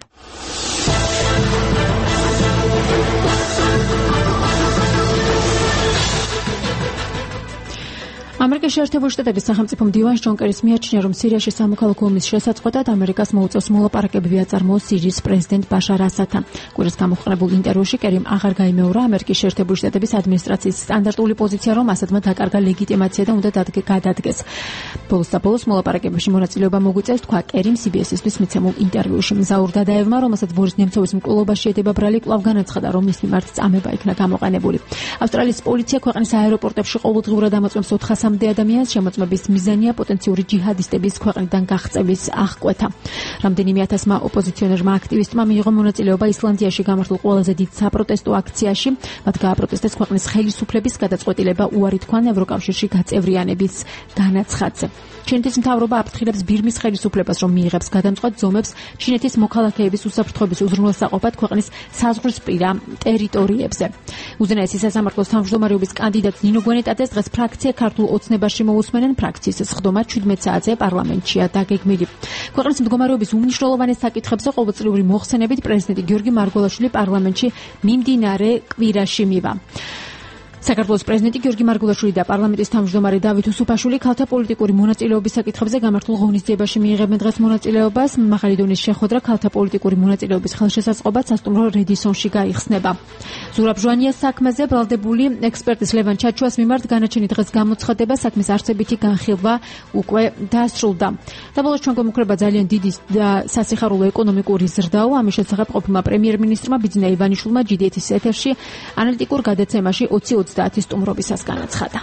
ამერიკის შეერთებული შტატების სახელმწიფო მდივანს ჯონ კერის მიაჩნია, რომ სირიაში სამოქალაქო ომის შესაწყობად ამერიკას მოუწევს მოლაპარაკებები აწარმოოს სირიის პრეზიდენტ ბაშარ ასადთან. კვირას გამოქვეყნებულ ინტერვიუში კერიმ აღარ გაიმეორა ამერიკის შეერთებული შტატების ადმინისტრაციის სტანდარტული პოზიცია, რომ ასადმა დაკარგა ლეგიტიმაცია და უნდა გადადგეს. ბოლოს მოლაპარაკებებში მონაწილეობა მოგვიწევს, თქვა კერიმ CBS-ისთვის მიცემულ ინტერვიუში. მზაურ დადაევმა, რომელსაც ბორის ნემცოვის მკვლელობაში ედება ბრალი, კვლავ განაცხადა, რომ მის მიმართ წამება იქნა გამოყენებული. ავსტრალიის პოლიცია ქვეყნის აეროპორტებში ყოველდღიურად ამოწმებს 400-მდე ადამიანს შემოწმების მიზანია პოტენციური ჯიჰადისტების ქვეყნიდან გაღწევის აღკვეთა. რამდენიმე ათასმა ოპოზიციონერმა აქტივისტმა მიიღო მონაწილეობა ისლანდიაში გამართულ ყველაზე დიდ საპროტესტო აქციაში. მათ გააპროტესტეს ქვეყნის ხელისუფლების გადაწყვეტილება უარი თქვან ევროკავშირში გაწევრიანების განაცხადზე. ჩინეთის მთავრობა აფრთხილებს ბირმის ხელისუფლებას, რომ მიიღებს გადამწყვეტ ზომებს ჩინეთის მოქალაქეების უსაფრთხოების უზრუნველსაყოფად ქვეყნის საზღვრისპირა ტერიტორიებზე. უზენაესი სასამართლოს თავმჯდომარეობის კანდიდატ ნინო გვენეტაძეს დღეს ფრაქცია ქართულ ოცნებაში მოусმენენ ფრაქციის სხდომა 17 საათზე პარლამენტშია დაგეგმილი. ქვეყნის მდგომარეობის უმნიშვნელოვანეს საკითხებზე ყოველწლიური მოხსენებით პრეზიდენტი გიორგი მარგველაშვილი პარლამენტში მიმდინარე კვირაში მივა. საქართველოს პრეზიდენტი გიორგი მარგველაშვილი და პარლამენტის თავმჯდომარე დავით უსუფაშვილი ქალთა პოლიტიკური მონაწილეობის საკითხებზე გამართულ ღონისძიებაში მიიღებენ დღეს მონაწილეობას. მაღალი დონის შეხვედრა ქალთა პოლიტიკური მონაწილეობის ხელშესაწყობად სასტუმრო რედისონში გაიხსნება. ზურაბ ჟვანიას საქმეზე ბრალდებული ექსპერტის ლევან ჩაჩუას მიმართ განაჩენი დღეს გამოცხადება საქმის არცებითი განხილვა უკვე დასრულდა. და ბოლოს ჩვენ გვემუქრება ძალიან დიდი და სასიხარულო ეკონომიკური ზრდაო. ამის შესახებ ყოფილმა პრემიერ-მინისტრმა ბიძინა ივანიშვილმა GDT-ის ეთერში ანალიტიკურ გადაცემაში 20-30 სტუმრობისას განაცხადა.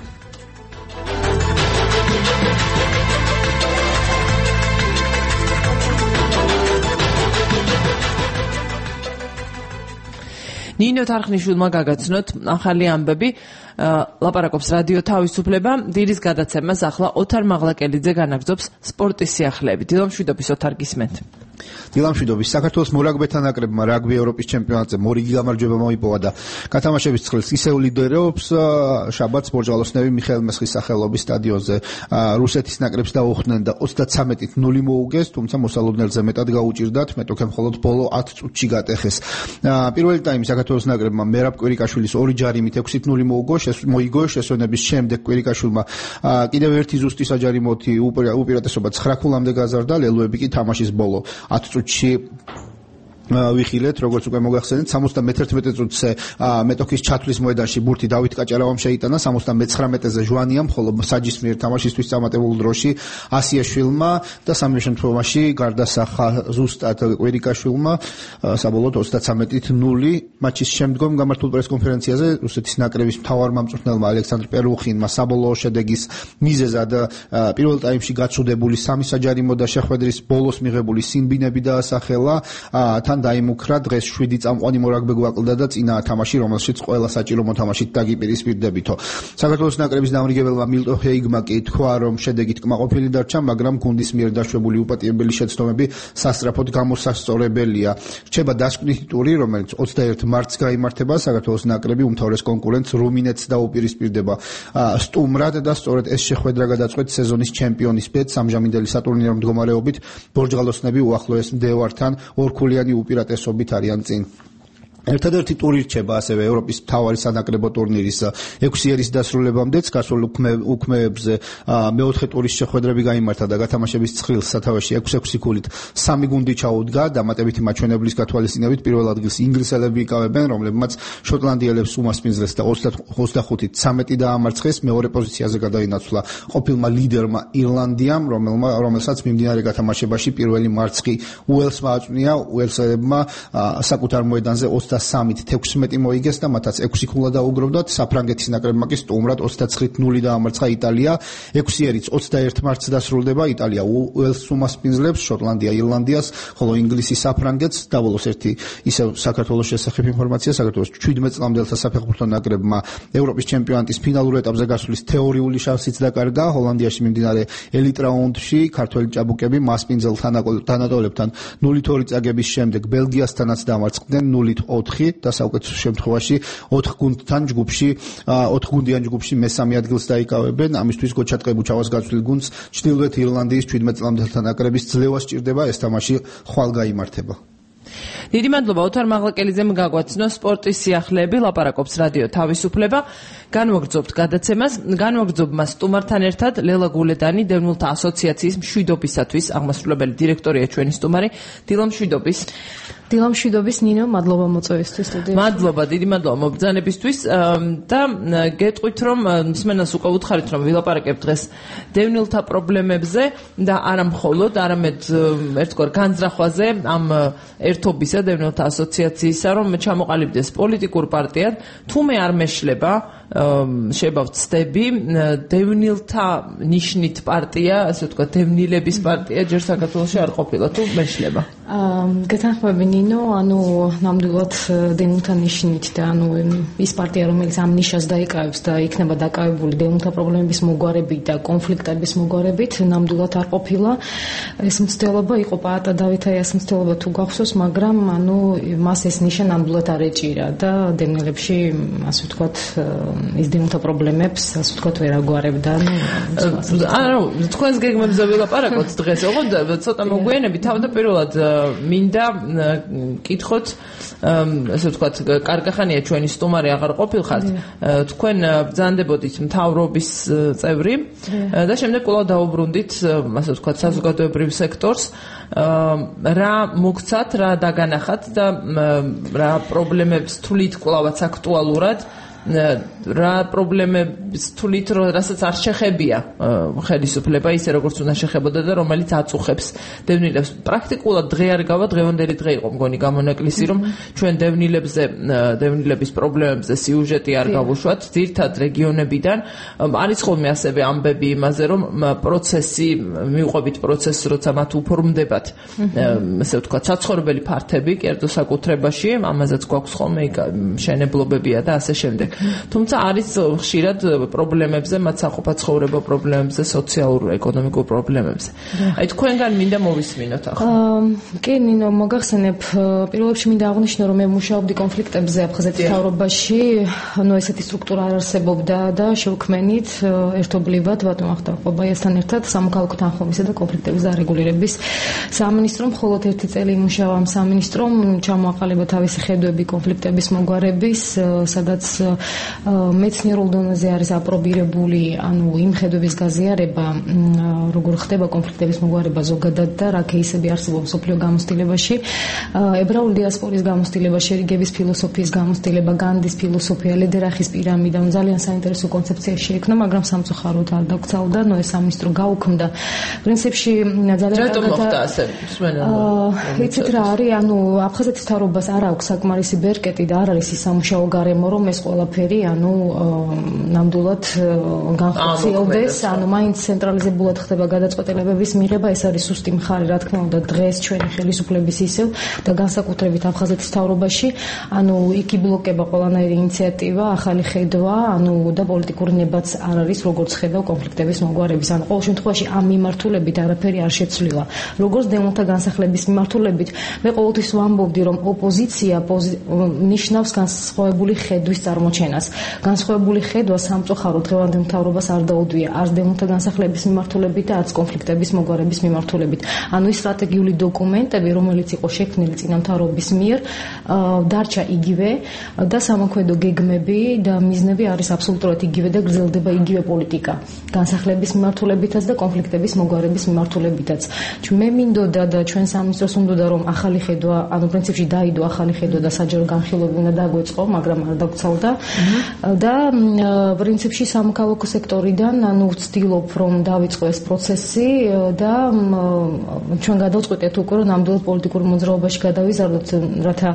ნინო თარხნიშვილმა გაგაცნოთ ახალი ამბები ლაპარაკობს რადიო თავისუფლება დილის გადაცემას ახლა ოთარ მაღლაკელიძე განაგრძობს სპორტის სიახლეები დილამშვიდობის ოთარ გისმენთ დილამშვიდობის საქართველოს მორაგბეთა ნაკრებმა რაგბი ევროპის ჩემპიონატზე მორიგი გამარჯვება მოიპოვა და გათამაშების წრეს ისევ ლიდერობს შაბათს ბორჯალოსნები მიხეილ მესხის სახელობის სტადიონზე რუსეთის ნაკრებს დაუხდნენ და 33-0 მოუგეს თუმცა მოსალოდნელზე მეტად გაუჭირდათ მეტოქე მხოლოდ ბოლო 10 წუთში გატეხეს პირველი ტაიმი საქართველოს ნაკრებმა მერაბ კვირიკაშვილის ორი ჯარიმით 6-0 მოიგო შესვენების შემდეგ კვირიკაშვილმა კიდევ ერთი ზუსტი საჯარიმოთი უპირატესობა 9 ქულამდე გაზარდა ლელოები კი თამაშის ბოლო 10 წუთში ვიხილეთ, როგორც უკვე მოგახსენეთ, 71 წუთზე მეტოქის ჩათვლის მოედანში ბურთი დავით კაჭარავამ შეიტანა, 79-ზე ჟვანიამ, ხოლო საჯის მიერ თამაშისთვის წარმატებულ დროში ასიაშვილმა და სამივე შემთხვევაში გარდასახა ზუსტად კვირიკაშვილმა საბოლოოდ 33-0 მატჩის შემდგომ გამართულ პრესკონფერენციაზე რუსეთის ნაკრების მთავარმამწვრთნელმა ალექსანდრ პერუხინმა საბოლოო შედეგის მიზეზად პირველ ტაიმში გაცუდებული 3 საჯარიმო და შეხვედრის ბოლოს მიღებული სინბინები დაასახელა. თან დაიმუქრა დღეს 7 წამყვანი მორაგბე გვაკლდა და წინა თამაში, რომელშიც ყველა საჭირო მოთამაშით დაგიპირისპირდებითო. საქართველოს ნაკრების დამრიგებელმა მილტო ჰეიგმა კი თქვა, რომ შედეგით კმაყოფილი დარჩა, მაგრამ გუნდის მიერ დაშვებული უპატიებელი შეცდომები სასწრაფოდ გამოსასწორებელია. რჩება დასკვნითი ტური, რომელიც 21 მარტს გაიმართება. საქართველოს ნაკრები უმთავრეს კონკურენტს რუმინეთს დაუპირისპირდება სტუმრად და სწორედ ეს შეხვედრა გადაწყვეტ სეზონის ჩემპიონის ბედს. ამჟამინდელი სატურნირო მდგომარეობით ბორჯღალოსნები უახლოეს მდევართან ორქულიანი უპირატესობით არიან წინ. ერთადერთი ტური რჩება ასევე ევროპის მთავარი სანაკრებო ტურნირის 6 ერის დასრულებამდეც. გასულ უქმეებზე მეოთხე ტურის შეხვედრები გაიმართა და გათამაშების ცხრილს სათავეში 6-6 ქულით 3 გუნდი ჩაუდგა. დამატებითი მაჩვენებლის გათვალისწინებით პირველ ადგილს ინგლისელები იკავებენ, რომლებმაც შოტლანდიელებს უმასპინძლეს და 25-ით 13 დაამარცხეს. მეორე პოზიციაზე გადაინაცვლა ყოფილმა ლიდერმა ირლანდიამ, რომელსაც მიმდინარე გათამაშებაში პირველი მარცხი უელსმა აწვია. უელსელებმა საკუთარ მოედანზე 23-ით 16 მოიგეს და მათაც 6 ქულა დაუგროვდათ. საფრანგეთის ნაკრებმა კი სტუმრად 29-0 დაამარცხა იტალია. 6 ერიც 21 მარტს დასრულდება. იტალია უელსს უმასპინძლებს, შოტლანდია ირლანდიას, ხოლო ინგლისი საფრანგეთს. დაბოლოს ერთი ისევ საქართველოს შესახებ ინფორმაცია. საქართველოს 17 წლამდელთა საფეხბურთო ნაკრებმა ევროპის ჩემპიონატის ფინალურ ეტაპზე გასulis თეორიული შანსიც დაკარგა. ჰოლანდიაში მიმდინარე ელიტ რაუნდში ქართველი ჭაბუკები მასპინძელ თანატოლებთან 0-2 წაგების შემდეგ ბელგიასთანაც დამარცხდნენ 0-4 და საუკეთესო შემთხვევაში 4 გუნდიან ჯგუფში მესამე ადგილს დაიკავებენ. ამისთვის გოჩა ტყებუჩავას გაცვლილ გუნდს ჩრდილოეთ ირლანდიის 17 წლამდელთა ნაკრების ძლევა სჭირდება. ეს თამაში ხვალ გაიმართება. დიდი მადლობა ოთარ მაღლაკელიძემ გაგვაცნო სპორტის სიახლეები. ლაპარაკობს რადიო თავისუფლება. განვაგრძობთ გადაცემას. განვაგრძობმა სტუმართან ერთად ლელა გულედანი, დევნილთა ასოციაციის მშვიდობისათვის აღმასრულებელი დირექტორია ჩვენი სტუმარი. დილა მშვიდობის. დილა მშვიდობის ნინო, მადლობა მოწვევისთვის სტუდიაში. მადლობა, დიდი მადლობა მობრძანებისთვის და გეტყვით რომ მსმენელს უკვე უთხარით რომ ვილაპარაკებთ დღეს დევნილთა პრობლემებზე და არა მხოლოდ, არამედ ერთგვარ განზრახვაზე ამ ერთობისა დევნილთა ასოციაციისა, რომ ჩამოყალიბდეს პოლიტიკურ პარტიად, თუმე არ მეშლება შეიძლება ვცდები დევნილთა ნიშნით პარტია, ასე ვთქვათ, დევნილების პარტია ჯერ საქართველოში არ ყოფილა, თუ მეშლება? გეთანხმები ნინო, ანუ ნამდვილად დევნილთა ნიშნით და ანუ ის პარტია, რომელიც ამ ნიშას დაიკავებს და იქნება დაკავებული დევნილთა პრობლემების მოგვარებით და კონფლიქტების მოგვარებით, ნამდვილად არ ყოფილა. ეს მცდელობა იყო პაატა დავითაი ეს მცდელობა თუ გახსოვს, მაგრამ ანუ მას ეს ნიშა ნამდვილად არ ეჭირა და დევნილებში, ასე ვთქვათ, ის დევნილთა პრობლემებს, ასე ვთქვათ, ვერ აგვარებდა. ანუ თქვენს გეგმებზე ვილაპარაკოთ დღეს, ოღონდ ცოტა მოგვიანებით თავდაპირველად მინდა კითხოთ, ასე ვთქვათ, კარგახანია ჩვენი სტუმარი აღარ ყოფილხართ. თქვენ ბრძანდებოდით მთავრობის წევრი და შემდეგ კვლავ დაუბრუნდით, ასე ვთქვათ, საზოგადოებრივ სექტორს. რა მოგცათ, რა დაგანახათ და რა პრობლემებს თვლით კვლავაც აქტუალურად რა პრობლემებს თვლით, რასაც არ შეხებია ხელისუფლება ისე როგორც უნდა შეხებოდა და რომელიც აწუხებს დევნილებს. პრაქტიკულად დღე არ გავა, დღევანდელი დღე იყო მგონი გამონაკლისი, რომ ჩვენ დევნილების პრობლემებზე სიუჟეტი არ გავუშვათ ძირთად რეგიონებიდან. არის ხოლმე ასევე ამბები იმაზე, რომ პროცესი, მივყვებით პროცესს, როცა მათ უფორმდებათ, ასე ვთქვათ, საცხოვრებელი ფართები კერძო საკუთრებაში, ამაზეც გვაქვს ხოლმე მშენებლობებია და ასე შემდეგ. თუმცა არის ხშირად პრობლემებზე, მათ საყოფაცხოვრებო პრობლემებზე, სოციალურ-ეკონომიკურ პრობლემებზე. აი თქვენგან მინდა მოვისმინოთ ახლა. კი, ნინო, მოგახსენებ, პირველ რიგში მინდა აღნიშნო, რომ მე მუშაობდი კონფლიქტებზე აფხაზეთის მთავრობაში, ანუ ესეთი სტრუქტურა არ არსებობდა და შევქმნით ერთობლივად ბატონ ახტარყობაიასთან ერთად სამოქალაქო თანხმობისა და კონფლიქტების დარეგულირების სამინისტრომ, მხოლოდ ერთი წელი იმუშავა ამ სამინისტრომ, ჩამოაყალიბა თავისი ხედვები კონფლიქტების მოგვარების, სადაც მეცნიერულ დონეზე არის აპრობირებული, ანუ იმ ხედვების გაზიარება, როგორ ხდება კონფლიქტების მოგვარება ზოგადად და რა кейსები არსებობს მსოფლიო გამოცდილებაში. ებრაული დიასპორის გამოცდილება, შერიგების ფილოსოფიის გამოცდილება, განდის ფილოსოფია, ლედერახის პირამიდა, ძალიან საინტერესო კონცეფცია შეიქმნა, მაგრამ სამწუხაროდ არ დაგწავდა, ეს სამინისტრო გაუქმდა. პრინციპში ძალიან რატომ მოხდა ასე? იცით რა არის, ანუ აფხაზეთის მთავრობას არ აქვს საკმარისი ბერკეტი და არ არის ის სამუშაო გარემო, რომ ეს ყველაფერი, ნამდვილად განხორციელდეს, მაინც ცენტრალიზებულად ხდება გადაწყვეტილებების მიღება, ეს არის სუსტი მხარე, რა თქმა უნდა, დღეს ჩვენი ხელისუფლების ისევ და განსაკუთრებით აფხაზეთის მთავრობაში, იქ იბლოკება ყველანაირი ინიციატივა, ახალი ხედვა, და პოლიტიკური ნებაც არ არის, როგორც ხედავ კონფლიქტების მოგვარების. ყოველ შემთხვევაში ამ მიმართულებით არაფერი არ შეცვლილა. როგორც დემონთა განსახლების მიმართულებით, მე ყოველთვის ვამბობდი, რომ ოპოზიცია ნიშნავს განსხვავებული ხედვის წარმოჩენას. განსხვავებული ხედვა სამწუხაროდ დღევანდელ მთავრობას არ დაუდვია, არც დემონთა განსახლების მიმართულებით და არც კონფლიქტების მოგვარების მიმართულებით. ის სტრატეგიული დოკუმენტები, რომელიც იყო შექმნილი წინა მთავრობის მიერ, დარჩა იგივე და სამოქმედო გეგმები და მიზნები არის აბსოლუტურად იგივე და გრძელდება იგივე პოლიტიკა. განსახლების მიმართულებითაც და კონფლიქტების მოგვარების მიმართულებითაც. მე მინდოდა და ჩვენ სამინისტროს უნდოდა რომ ახალი ხედვა, პრინციპში დაიდო ახალი ხედვა და საჯარო განხილვები უნდა დაგვეწყო, მაგრამ არ დაგწავდა. და პრინციპში სამოქალაქო სექტორიდან ვცდილობ რომ დავიწყო ეს პროცესი და ჩვენ გადავწყვეტეთ უკვე რომ ნამდვილად პოლიტიკურ მოძრაობაში გადავიზარდოთ, რათა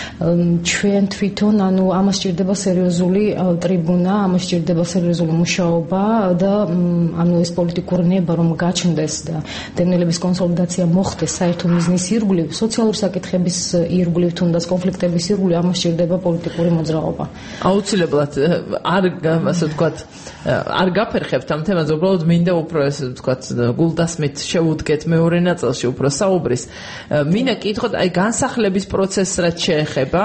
ჩვენ თვითონ ამას სჭირდება სერიოზული ტრიბუნა, ამას სჭირდება სერიოზული მუშაობა და ეს პოლიტიკური ნება რომ გაჩნდეს და დევნილების კონსოლიდაცია მოხდეს საერთო მიზნის ირგვლივ, სოციალური საკითხების ირგვლივ, თუნდაც კონფლიქტების ირგვლივ, ამას სჭირდება პოლიტიკური მოძრაობა. აუცილებლად არ გაფერხებთ ამ თემაზე, უბრალოდ მინდა უფრო ესე ვთქვათ გულდასმით შევუდგეთ მეორე ნაწილში უფრო საუბრის. მინდა კითხოთ, განსახლების პროცესს რაც შეეხება,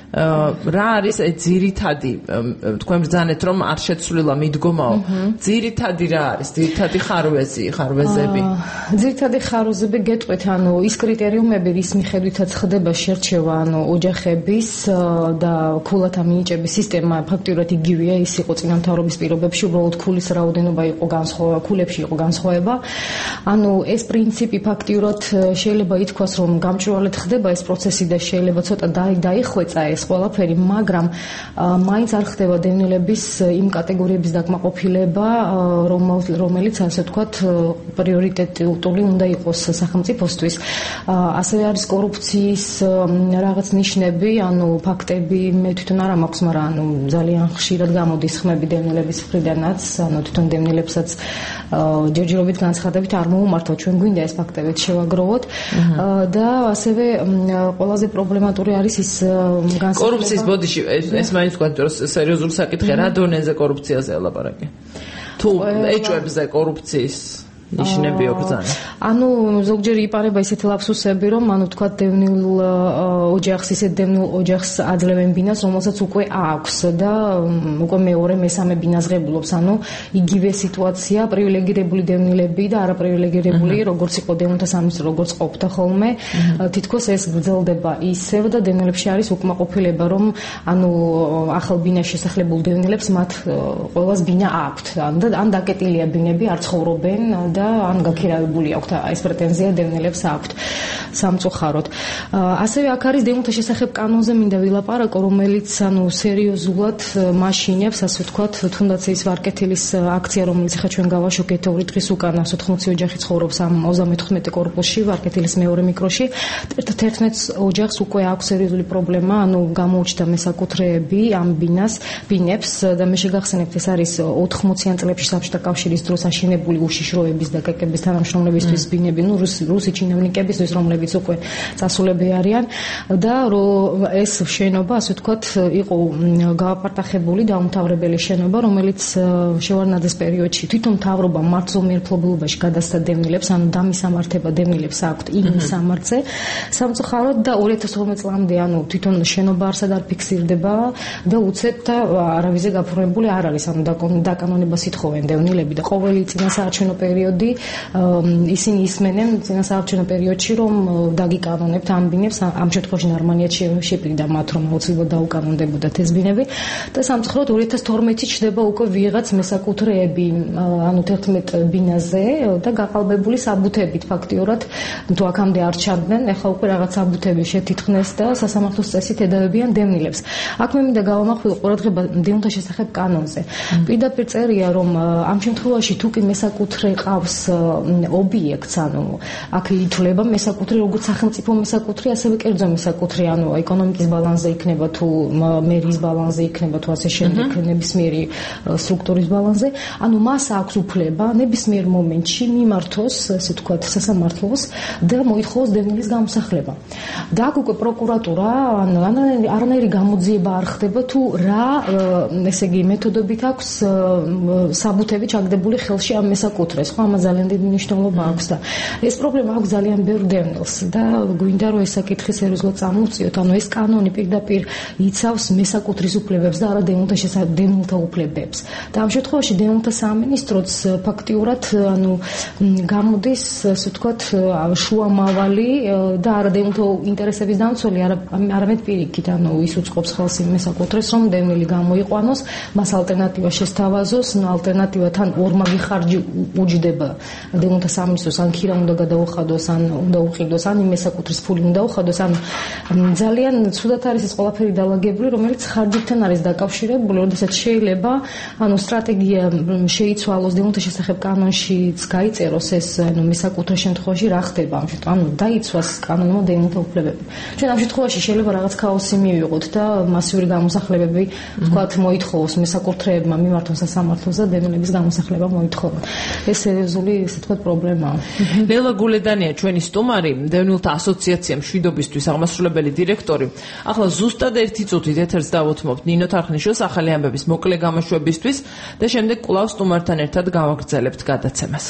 რა არის ძირითადი, თქვენ ბრძანეთ რომ არ შეცვლილა მიდგომაო. ძირითადი რა არის? ძირითადი ხარვეზები. ძირითადი ხარვეზები გეტყვით, ის კრიტერიუმები, რის მიხედვითაც ხდება შერჩევა, ოჯახების და ქულათა მინიჭების სისტემა ფაქტიურად იგივეა, ის იყო წინა მთავრობის პირობებში, უბრალოდ ქულის რაოდენობა იყო განსხვავება, ქულებში იყო განსხვავება. ეს პრინციპი ფაქტიურად შეიძლება ითქვას, რომ გამჭვირვალედ ხდება ეს პროცესი და შეიძლება ცოტა დაიხვეწა ეს ყველაფერი, მაგრამ მაინც არ ხდება დევნილების იმ კატეგორიების დაკმაყოფილება, რომელიც ასე ვთქვათ პრიორიტეტული უნდა იყოს სახელმწიფოსთვის. ასევე არის კორუფციის რაღაც ნიშნები, ფაქტები მე თვითონ არ მაქვს, მაგრამ ძალიან ხშირად გამოდის ხმები დევნილების მხრიდანაც, თვითონ დევნილებსაც ჯერჯერობით განცხადებით არ მოუმართვა, ჩვენ გვინდა ეს ფაქტებიც შევაგროვოთ და ასევე ყველაზე პრობლემატური არის ის კორუფციის ბოდიში, ეს მაინც ვთქვათ, სერიოზული საკითხია, რა დონეზე კორუფციაზე ელაპარაკი? თუ ეჭვებზე კორუფციის ნიშნები ობრძანა. ზოგჯერ იპარება ისეთი ლაფსუსები, რომ ვთქვათ დევნილ ოჯახს, ისეთ დევნილ ოჯახს აძლევენ ბინას, რომელსაც უკვე აქვს და უკვე მეორე, მესამე ბინას ღებულობს. იგივე სიტუაცია, პრივილეგირებული დევნილები და არაპრივილეგირებული, როგორც იყო დევნილთა სამინისტრო, როგორც ყოფდა ხოლმე, თითქოს ეს გრძელდება ისევ და დევნილებში არის უკმაყოფილება, რომ ახალ ბინაში შესახლებულ დევნილებს მათ ყველას ბინა აქვთ. ან დაკეტილია ბინები, არ ცხოვრობენ და ან გაქირავებული აქვთ, ეს პრეტენზია დევნილებს აქვთ სამწუხაროდ. ასევე აქ არის დევნილთა შესახებ კანონზე მინდა ვილაპარაკო, რომელიც სერიოზულად მაშინებს, ასე ვთქვათ, თუნდაც ის ვარკეთილის აქცია, რომელიც ახლა ჩვენ გავაშუქეთ 2 დღის უკან 180 ოჯახი ცხოვრობს ამ 34 კორპუსში, ვარკეთილის მეორე მიკროში. 11 ოჯახს უკვე აქვს სერიოზული პრობლემა, გამოუჩნდა მესაკუთრეები ამ ბინებს და მე შეგახსენებთ, ეს არის 80-იან წლებში საბჭოთა კავშირის დროს აშენებული უშიშროების და კეკების თანამშრომლებისთვის ბინები, რუსი ჩინოვნიკებისთვის, რომლებიც უკვე წასულები არიან და ეს შენობა, ასე ვთქვათ, იყო გააპარტახებული დაუმთავრებელი შენობა, რომელიც შევარდნაძის პერიოდში თვითონ მთავრობა მართლმსაჯულო მფლობელობაში გადასცა დევნილებს, დამისამართება დევნილებს აქვთ იმ სამართზე. სამწუხაროდ და 2012 წლამდე თვითონ შენობა არსად არ ფიქსირდება და უცებ და არავიზე გაფორმებული არ არის, დაკანონებას ითხოვენ დევნილები და ყოველი წინასაარჩევნო პერიოდი მეთოდი ისინი ისმენენ წინასაარჩევნო პერიოდში რომ დაგიკანონებთ ამ ბინებს ამ შემთხვევაში ნორმალიაში შეპირდა მათ რომ აუცილებლად დაუკანონდებოდათ ეს ბინები და სამწუხაროდ 2012-ში ჩდება უკვე ვიღაც მესაკუთრეები ანუ 11 ბინაზე და გაყალბებული საბუთებით ფაქტიურად თუ აქამდე არ ჩარდნენ ეხლა უკვე რაღაც საბუთები შეთითხნეს და სასამართლოს წესით ედავებიან დევნილებს აქ მე მინდა გავამახვილო ყურადღება დევნილთა შესახებ კანონზე პირდაპირ წერია რომ ამ შემთხვევაში თუ კი მესაკუთრე ყავს ობიექტს ანუ აქ ითვლება მესაკუთრე როგორც სახელმწიფო მესაკუთრე ასევე კერძო მესაკუთრე ანუ ეკონომიკის ბალანსზე იქნება თუ მერის ბალანსზე იქნება თუ ასე შემდეგ ნებისმიერი სტრუქტურის ბალანსზე ანუ მას აქვს უფლება ნებისმიერ მომენტში მიმართოს ასე ვთქვათ სასამართლოს და მოითხოვოს დევნილის გამოსახლება და აქ უკვე პროკურატურა ანუ არანაირი გამოძიება არ ხდება თუ რა ესე იგი მეთოდებით აქვს საბუთები ჩაგდებული ხელში ამ მესაკუთრეს ხო ამას ძალიან დიდი მნიშვნელობა აქვს და ეს პრობლემა აქვს ძალიან ბევრ დევნილს და გვინდა რომ ეს საკითხი სერიოზულად წამოვწიოთ ანუ ეს კანონი პირდაპირ იცავს მესაკუთრის უფლებებს და არა დევნილთა უფლებებს და ამ შემთხვევაში დევნილთა სამინისტროც ფაქტიურად ანუ გამოდის ასე ვთქვათ შუამავალი და არა დევნილთა ინტერესების დამცველი არამედ პირიქით ანუ ის უწყობს ხელს იმ მესაკუთრეს რომ დევნილი გამოიყვანოს მას ალტერნატივა შესთავაზოს ალტერნატივა თან ორმაგი ხარჯი უჯდება დევნილთა სამინისტროს ან ქირა უნდა გადაუხადოს ან უნდა უყიდოს ან იმ მესაკუთრის ფული უნდა უხადოს ან ძალიან ცუდად არის ეს ყველაფერი დალაგებული რომელიც ხარჯებთან არის დაკავშირებული როდესაც შეიძლება ანუ სტრატეგია შეიცვალოს დევნილთა შესახებ კანონშიც გაიწეროს ეს ანუ მესაკუთრე შემთხვევაში რა ხდება ამ შემთხვევაში ანუ დაიცვას კანონმა დევნილთა უფლებები ჩვენ ამ შემთხვევაში შეიძლება რაღაც ქაოსი მივიღოთ და მასიური გამოსახლებები თქვათ მოითხოვოს მესაკუთრეებმა მიმართონ სასამართლოს და დევნილების გამოსახლება მოითხოვონ ეს სერიოზული ესე ვთქვათ პრობლემაა ლელა გულედანია ჩვენი სტუმარი დევნილთა ასოციაცია მშვიდობისთვის აღმასრულებელი დირექტორი ახლა ზუსტად 1 წუთით ეთერს დავუთმობთ ნინო თარხნიშვილს ახალი ამბების მოკლე გამოშვებისთვის და შემდეგ კვლავ სტუმართან ერთად გავაგრძელებთ გადაცემას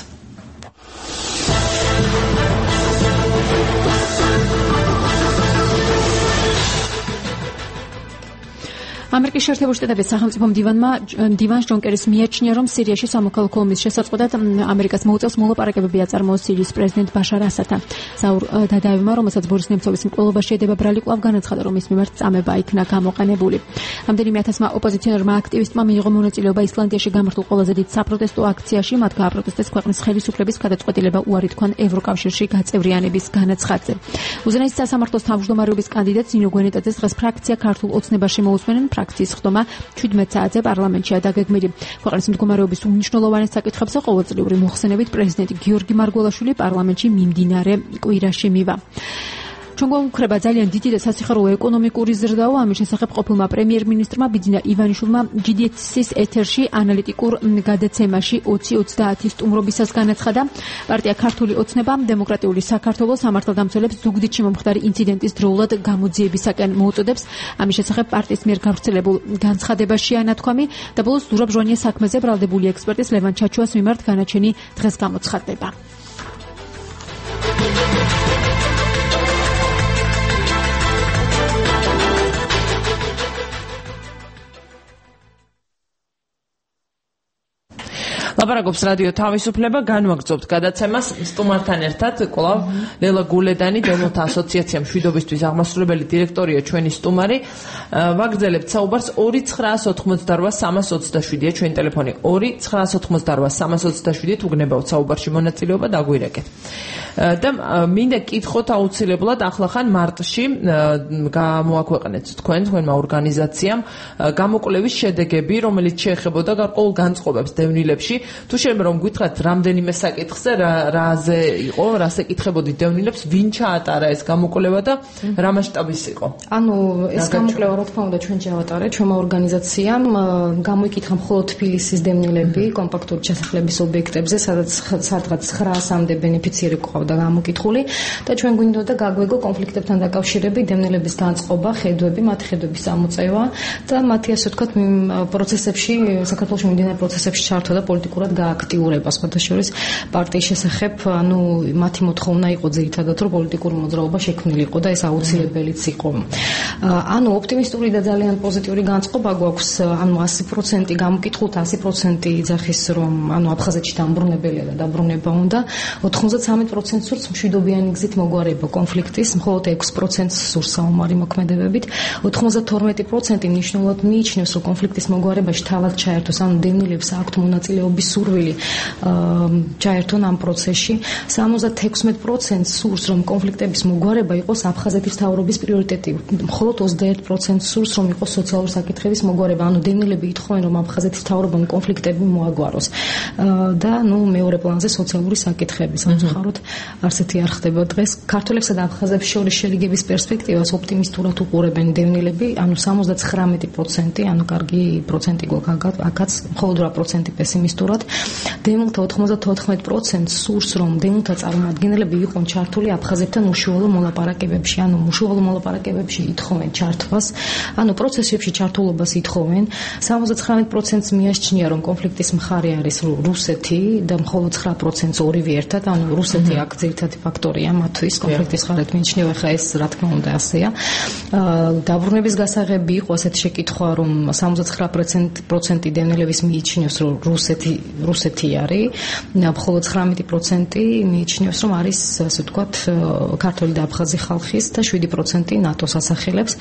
ამერიკის შეერთებული შტატების სახელმწიფო მდივანს ჯონ კერის მიაჩნია, რომ სირიაში სამოქალაქო ომის შესაწყდად ამერიკას მოუწევს მოლაპარაკებები აწარმოოს სირიის პრეზიდენტ ბაშარ ასადთან. ზაურ დადაევმა, რომელსაც ბორის ნემცოვის მკვლელობაში შედება ბრალი კვლავ განაცხადა, რომ მის მიმართ წამება იქნა გამოყენებული. რამდენიმე ათასმა ოპოზიციონერმა აქტივისტმა მიიღო მონაწილეობა ისლანდიაში გამართულ ყველაზე დიდ საპროტესტო აქციაში, მათ გააპროტესტეს ქვეყნის ხელისუფლების გადაწყვეტილება უარი თქვან ევროკავშირში გაწევრიანების განაცხადზე. უზენაესი სასამართლოს თავმჯდომარეობის კანდიდატ ნინო გვენეტაძეს დღეს ფრაქცია ქართულ ოცნებაში მოусმენენ ფრაქციის ხდომა 17 საათზე პარლამენტშია დაგეგმილი. ქვეყნის მდგომარეობის უმნიშვნელოვანეს საკითხებზე ყოველწლიური მოხსენებით პრეზიდენტი გიორგი მარგველაშვილი პარლამენტში მიმდინარე კვირაში მივა. ჩვენ გვაუხრება ძალიან დიდი და სასიხარულო ეკონომიკური ზრდაო ამის შესახებ ყოფილმა პრემიერ-მინისტრმა ბიძინა ივანიშვილმა GDC-ის ეთერში ანალიტიკურ გადაცემაში 20-30 სტუმრობისას განაცხადა პარტია ქართული ოცნება დემოკრატიული საქართველოს სამართალდამცველებს ზუგდიდ შემომხდარი ინციდენტის დროულად გამოძიებისაკენ მოუწოდებს ამის შესახებ პარტიის მიერ გავრცელებულ განცხადებაშია ნათქვამი და ბოლოს ზურაბ ჟვანიას საქმეზე ბრალდებული ექსპერტის ლევან ჩაჩუას მიმართ განაჩენი დღეს გამოცხადდება. ლაპარაკობს რადიო თავისუფლება, განვაგრძობთ გადაცემას სტუმართან ერთად კვლავ ლელა გულედანი, დევნილთა ასოციაცია მშვიდობისთვის აღმასრულებელი დირექტორია ჩვენი სტუმარი. ვაგრძელებთ საუბარს 2988327-ია ჩვენი ტელეფონი 2988327 თუ გნებავთ საუბარში მონაწილეობა დაგვირეკეთ. და მინდა კითხოთ აუცილებლად ახლახან მარტში გამოაქვეყნეთ თქვენმა ორგანიზაციამ გამოკვლევის შედეგები, რომელიც შეეხებოდა გარკვეულ განწყობებს დევნილებში. თუ შეიძლება რომ გითხრათ რამდენიმე საკითხზე რაზე იყო, რას ეკითხებოდით დევნილებს, ვინ ჩაატარა ეს გამოკვლევა და რა მასშტაბის იყო? ანუ ეს გამოკვლევა რა თქმა უნდა ჩვენ ჩავატარეთ, ჩვენმა ორგანიზაციამ გამოიკითხა მხოლოდ თბილისის დევნილები კომპაქტური ჩასახლების ობიექტებზე, სადაც 900-მდე ბენეფიციერი ყავდა გამოკითხული და ჩვენ გვინდოდა გაგვეგო კონფლიქტებთან დაკავშირებით დევნილების განწყობა, ხედვები, მათი ხედვების წამოწევა და მათი ასე ვთქვათ პროცესებში, საქართველოში მიმდინარე პროცესებში ჩართვა და პოლიტიკურ პოლიტიკურად გააქტიურება სხვათა შორის პარტიის შესახებ, ანუ მათი მოთხოვნა იყო ძირითადად, რომ პოლიტიკური მოძრაობა შექმნილიყო და ეს აუცილებელიც იყო. ანუ ოპტიმისტური და ძალიან პოზიტიური განწყობა გვაქვს, ანუ 100% გამოკითხულთ 100% იძახის, რომ ანუ აფხაზეთში დამბრუნებელია და დაბრუნება უნდა. 93% სურს მშვიდობიანი გზით მოგვარება კონფლიქტის, მხოლოდ 6% სურს საომარი მოქმედებებით. 92% ნიშნულად მიიჩნევს, რომ კონფლიქტის მოგვარებაში თავად ჩაერთოს, ანუ დევნილებს აქვთ მონაწილეობის სურვილი ჩაერთონ ამ პროცესში. 76% სურს, რომ კონფლიქტების მოგვარება იყოს აფხაზეთის მთავრობის პრიორიტეტი. მხოლოდ 21% სურს, რომ იყოს სოციალური საკითხების მოგვარება, ანუ დევნილები ითხოვენ, რომ აფხაზეთის მთავრობამ კონფლიქტები მოაგვაროს. და ნუ მეორე პლანზე სოციალური საკითხები. სამწუხაროდ არცეთი არ ხდება დღეს. ქართველებსა და აფხაზებს შორის შერიგების პერსპექტივას ოპტიმისტურად უყურებენ დევნილები, ანუ 79%, ანუ კარგი პროცენტი გვაქვს აქაც, მხოლოდ 8% პესიმისტურად. დევნილთა 94% სურს, რომ დევნილთა წარმომადგენლები იყვნენ ჩართული აფხაზებთან უშუალო მოლაპარაკებებში, ანუ უშუალო მოლაპარაკებებში ითხოვენ ჩართვას, ანუ პროცესებში ჩართულობას ითხოვენ. 79%-ს მიაჩნია, რომ კონფლიქტის მხარე არის რუსეთი და მხოლოდ 9%-ს ორივე ერთად, ანუ რუსეთი აქ ძირითადი ფაქტორია მათთვის კონფლიქტის მხარეთ მიჩნევა, ხა ეს რა თქმა უნდა ასეა. დაბრუნების გასაღები იყო ასეთ შეკითხვა, რომ 79% დევნილების მიიჩნევს, რომ რუსეთი არის, მხოლოდ 19% მიიჩნევს, რომ არის ასე ვთქვათ ქართული და აფხაზი ხალხის და 7% ნატოს ასახელებს.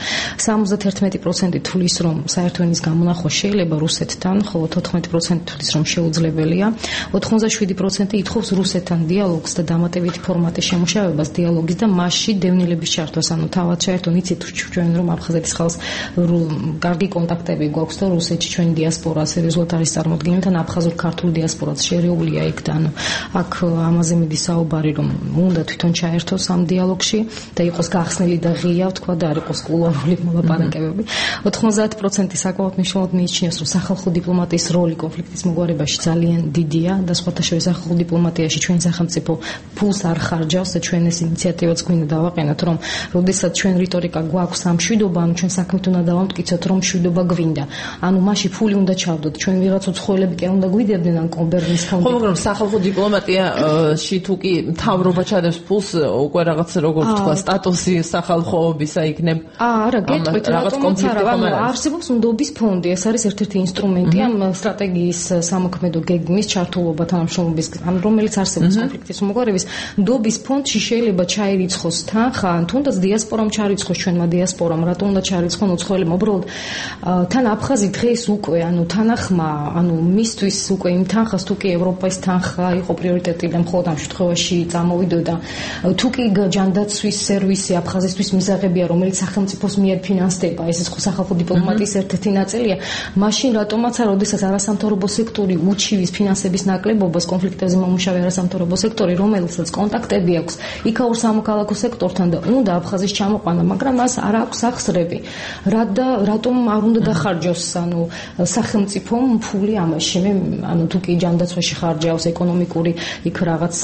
71% თვლის, რომ საერთო ენის გამონახვა შეიძლება რუსეთთან, ხოლო 14% თვლის, რომ შეუძლებელია. 87% ითხოვს რუსეთთან დიალოგს და დამატებითი ფორმატის შემუშავებას დიალოგის და მასში დევნილების ჩართვას, ანუ თავად ჩაერთონ, იცით ჩვენ რომ აფხაზეთის ხალხს კარგი კონტაქტები გვაქვს და რუსეთში ჩვენი დიასპორა სერიოზულად არის წარმოდგენილი, თან აფხაზურ ქართულ დიასპორაც შერეულია იქ და ანუ აქ ამაზე მიდის საუბარი, რომ უნდა თვითონ ჩაერთოს ამ დიალოგში და იყოს გახსნილი და ღია, თქვა და არ იყოს კულუარული მოლაპარაკებები. 90% საკმაოდ მნიშვნელოვნად მიიჩნევს, რომ სახალხო დიპლომატიის როლი კონფლიქტის მოგვარებაში ძალიან დიდია და სხვათა შორის სახალხო დიპლომატიაში ჩვენ სახელმწიფო ფულს არ ხარჯავს და ჩვენ ეს ინიციატივაც გვინდა დავაყენოთ, რომ როდესაც ჩვენ რიტორიკა გვაქვს ამ მშვიდობა, ანუ ჩვენ საქმით უნდა დავამტკიცოთ, რომ მშვიდობა გვინდა. ანუ მასში ფული უნდა ჩავდოთ, ჩვენ ვიღაც უცხოელები კი არ უნდა გვიდებდნენ ამ კონბერნის ხო, მაგრამ სახალხო დიპლომატიაში თუ კი მთავრობა ჩადებს ფულს, უკვე რაღაც როგორ თქვა, სტატუსი სახალხოობისა იქნებ. არა, გეტყვით, რატომაც არა, არსებობს ნდობის ფონდი, ეს არის ერთ-ერთი ინსტრუმენტი ამ სტრატეგიის სამოქმედო გეგმის ჩართულობა თანამშრომლობის, რომელიც არსებობს კონფლიქტის მოგვარების ნდობის ფონდში შეიძლება ჩაირიცხოს თანხა, თუნდაც დიასპორამ ჩაირიცხოს ჩვენმა დიასპორამ, რატომ უნდა ჩაირიცხონ უცხოელებმა, უბრალოდ თან აფხაზი დღეს უკვე, ანუ თანახმა, ანუ მისთვის უკვე იმ თანხას თუ კი ევროპის თანხა იყო პრიორიტეტი და მხოლოდ ამ შემთხვევაში წამოვიდოდა, თუ კი ჯანდაცვის სერვისი აფხაზისთვის მისაღებია, რომელიც სახელმწიფოს მიერ ფინანსდება, ეს სახალხო დიპლომატიის ერთ-ერთი ნაწილია, მაშინ რატომაც არა, როდესაც არასამთავრობო სექტორი უჩივის ფინანსების ნაკლებობას კონფლიქტებზე მომუშავე არასამთავრობო სექტორი, რომელსაც კონტაქტები აქვს იქაურ სამოქალაქო სექტორთან და უნდა აფხაზის ჩამოყვანა, მაგრამ მას არ აქვს ახსრები. რატომ არ უნდა დახარჯოს, ანუ სახელმწიფომ ფული ამაში, ანუ თუ კი ჯანდაცვაში ხარჯავს ეკონომიკური იქ რაღაც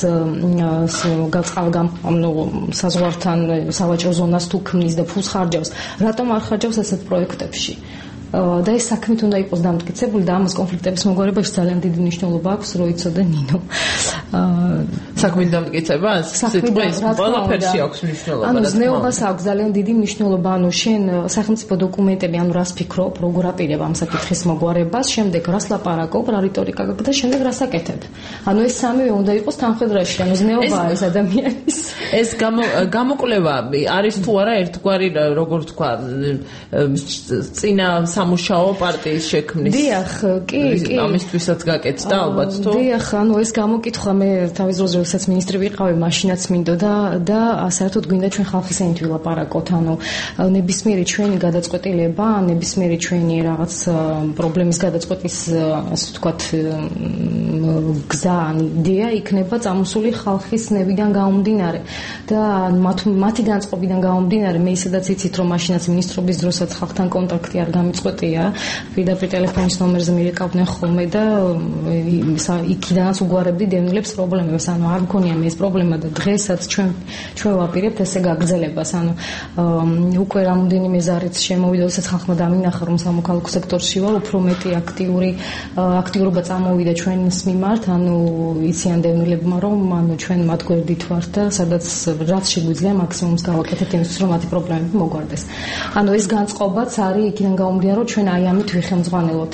საზღვართან სავაჭრო ზონას თუ ქმნის და ფულს ხარჯავს, რატომ არ ხარჯავს ასეთ პროექტებში? და ეს საქმით უნდა იყოს დამტკიცებული და ამას კონფლიქტების მოგვარებაში ძალიან დიდი მნიშვნელობა აქვს, რო იცოდე ნინო. საქმით დამტკიცებას? სიტყვის ყველაფერში აქვს მნიშვნელობა. ანუ ზნეობას აქვს ძალიან დიდი მნიშვნელობა, ანუ შენ სახელმწიფო დოკუმენტები, ანუ რას ფიქრობ, როგორ აპირებ ამ საკითხის მოგვარებას, შემდეგ რას ლაპარაკობ, რა რიტორიკა გაქვს და შემდეგ რას აკეთებ. ანუ ეს სამივე უნდა იყოს თანხმედრაში, ანუ ზნეობაა ეს ადამიანის. ეს გამოკვლევა არის თუ არა ერთგვარი, როგორ თქვა, წინა სამუშაო პარტიის შექმნის. დიახ, კი. ამისთვისაც გაკეთდა ალბათ თუ? დიახ, ანუ ეს გამოკითხვა მე თავის დროზე როდესაც მინისტრი ვიყავი, მაშინაც მინდოდა და საერთოდ გვინდა ჩვენ ხალხის ენით ვილაპარაკოთ, ანუ ნებისმიერი ჩვენი გადაწყვეტილება, ნებისმიერი ჩვენი რაღაც პრობლემის გადაწყვეტის, ასე ვთქვათ, გზა, იდეა იქნება წამოსული ხალხის ნებიდან გამომდინარე და მათი განწყობიდან გამომდინარე, მე ისედაც იცით, რომ მაშინაც მინისტრობის დროსაც ხალხთან კონტაქტი არ გამიწყდა უწყვეტია. პირდაპირ ტელეფონის ნომერზე მირეკავდნენ ხოლმე და იქიდანაც უგვარებდი დევნილებს პრობლემებს. ანუ არ მქონია მე ეს პრობლემა და დღესაც ჩვენ ვაპირებთ ესე გაგრძელებას. ანუ უკვე რამოდენიმე ზარიც შემოვიდა, როდესაც ხალხმა დამინახა რომ სამოქალაქო სექტორში ვარ, უფრო მეტი აქტიურობა წამოვიდა ჩვენს მიმართ, ანუ იციან დევნილებმა რომ ანუ ჩვენ მათ გვერდით ვართ და სადაც რაც შეგვიძლია მაქსიმუმს გავაკეთებთ იმისთვის რომ მათი პრობლემები მოგვარდეს. ანუ ეს განწყობაც არის იქიდან გამომდინარე რომ ჩვენ აი ამით ვიხელმძღვანელოთ.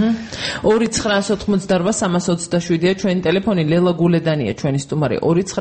2988-327-ია ჩვენი ტელეფონი, ლელა გულედანია ჩვენი სტუმარი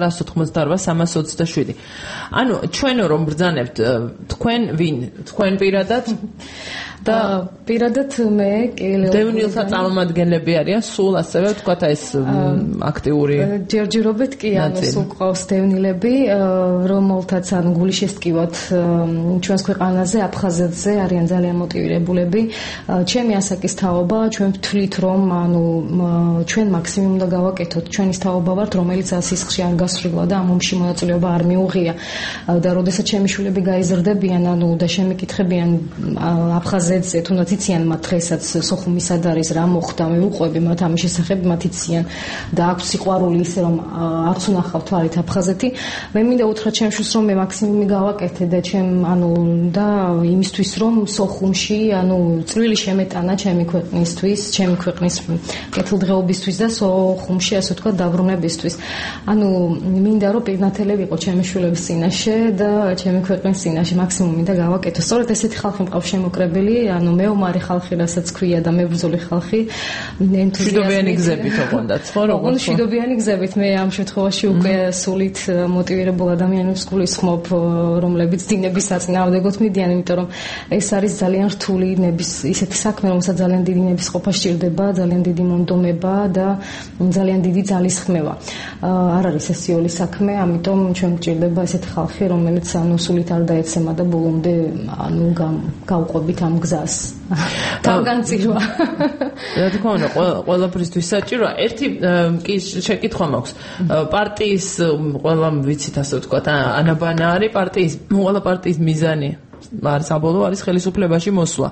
2988-327. ანუ ჩვენო რომ ბრძანებთ თქვენ ვინ? თქვენ პირადად და პირადად მე დევნილთა წარმომადგენლები არიან სულ ასევე თქვათ ეს აქტიური ჯერჯერობით კი ანუ სულ ყავს დევნილები რომელთაც ანუ გული შესტკივათ ჩვენს ქვეყანაზე აფხაზეთზე არიან ძალიან მოტივირებულები ჩემი ასაკის თაობა ჩვენ ვთვლით რომ ანუ ჩვენ მაქსიმუმ უნდა გავაკეთოთ ჩვენის თაობა ვართ რომელიც ასისხში არ გასვლა და ამ ომში მონაწილეობა არ მიუღია და როდესაც ჩემი შვილები გაიზრდებიან ანუ და შემიკითხებიან აფხაზეთზე თუნდაც იციან მათ დღესაც სოხუმი სად არის რა მოხდა მე უყვები მათ ამის შესახებ მათ იციან და აქვს სიყვარული ისე რომ არც უნახავ თვალით აფხაზეთი მე მინდა უთხრა ჩემ შვილს რომ მე მაქსიმუმი გავაკეთე და ჩემ ანუ და იმისთვის რომ სოხუმში ანუ წვლილი შემეტანა ჩემი ქვეყნისთვის ჩემი ქვეყნის კეთილდღეობისთვის და სოხუმში ასე ვთქვათ დაბრუნებისთვის ანუ მინდა რომ პირნათელი ვიყო ჩემი შვილების წინაშე და ჩემი ქვეყნის წინაშე მაქსიმუმი მინდა გავაკეთო სწორედ ესეთი ხალხი მყავს შემოკრებილი ანუ მეომარი ხალხი რასაც ქვია და მებრძოლი ხალხი მშვიდობიანი გზებით ოღონდაც ხო როგორ მშვიდობიანი გზებით მე ამ შემთხვევაში უკვე სულით მოტივირებულ ადამიანებს გულისხმობ რომლებიც დინების საწინააღმდეგოდ მიდიან იმიტომ რომ ეს არის ძალიან რთული ნების ისეთი საქმე რომელსაც ძალიან დიდი ნების ყოფა სჭირდება ძალიან დიდი მონდომება და ძალიან დიდი ძალისხმევა არ არის ეს სიოლის საქმე ამიტომ ჩვენ გვჭირდება ესეთი ხალხი რომელიც ანუ სულით არ დაეცემა და ბოლომდე ანუ გავყვებით ამ გზას თავგანწირვა რა თქმა უნდა ყველაფრისთვის საჭიროა ერთი კი შეკითხვა მაქვს პარტიის ყველა ვიცით ასე ვთქვათ ანაბანა არის ყველა პარტიის მიზანი არ საბოლოო არის ხელისუფლებაში მოსვლა.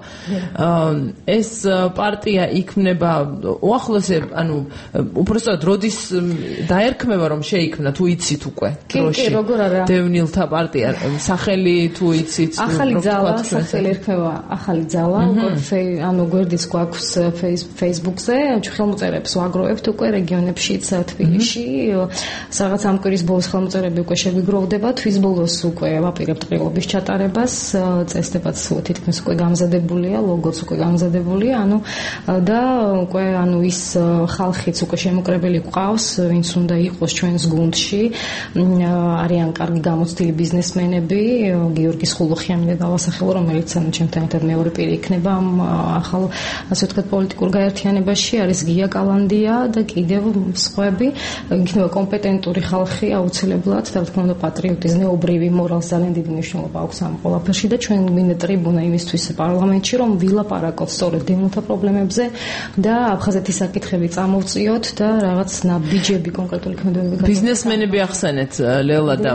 ეს პარტია იქმნება უახლოესე, ანუ უბრალოდ როდის დაერქმევა რომ შეიქმნა თუ იცით უკვე დროში. კი, როგორ არა. დევნილთა პარტია სახელი თუ იცით ახალი ძალა სახელი ერქმევა ახალი ძალა უკვე ანუ გვერდიც გვაქვს Facebook-ზე ხელმოწერებს ვაგროვებთ უკვე რეგიონებშიც თბილისში სადაც ამ კვირის ბოლოს ხელმოწერები უკვე შეგვიგროვდება თვის ბოლოს უკვე ვაპირებთ ყრილობის ჩატარებას წესდებაც თითქმის უკვე გამზადებულია, ლოგოც უკვე გამზადებულია, ანუ და უკვე ანუ ის ხალხიც უკვე შემოკრებილი ყავს, ვინც უნდა იყოს ჩვენს გუნდში. არიან კარგი გამოცდილი ბიზნესმენები, გიორგი სხულოხიანი და დავასახელო, რომელიც ანუ ჩემთან ერთად მეორე პირი იქნება ამ ახალ ასე ვთქვათ პოლიტიკურ გაერთიანებაში, არის გია კალანდია და კიდევ სხვები, იქნება კომპეტენტური ხალხი აუცილებლად, და თქმა უნდა პატრიოტიზმი, ობრივი მორალს ძალიან დიდი მნიშვნელობა აქვს ამ ყველაფერში და ჩვენ გვინდა ტრიბუნა იმისთვის პარლამენტში რომ ვილაპარაკოთ სწორედ დევნილთა პრობლემებზე და აფხაზეთის საკითხები წამოვწიოთ და რაღაც ნაბიჯები კონკრეტული ქმედებები ბიზნესმენები ახსენეთ ლელა და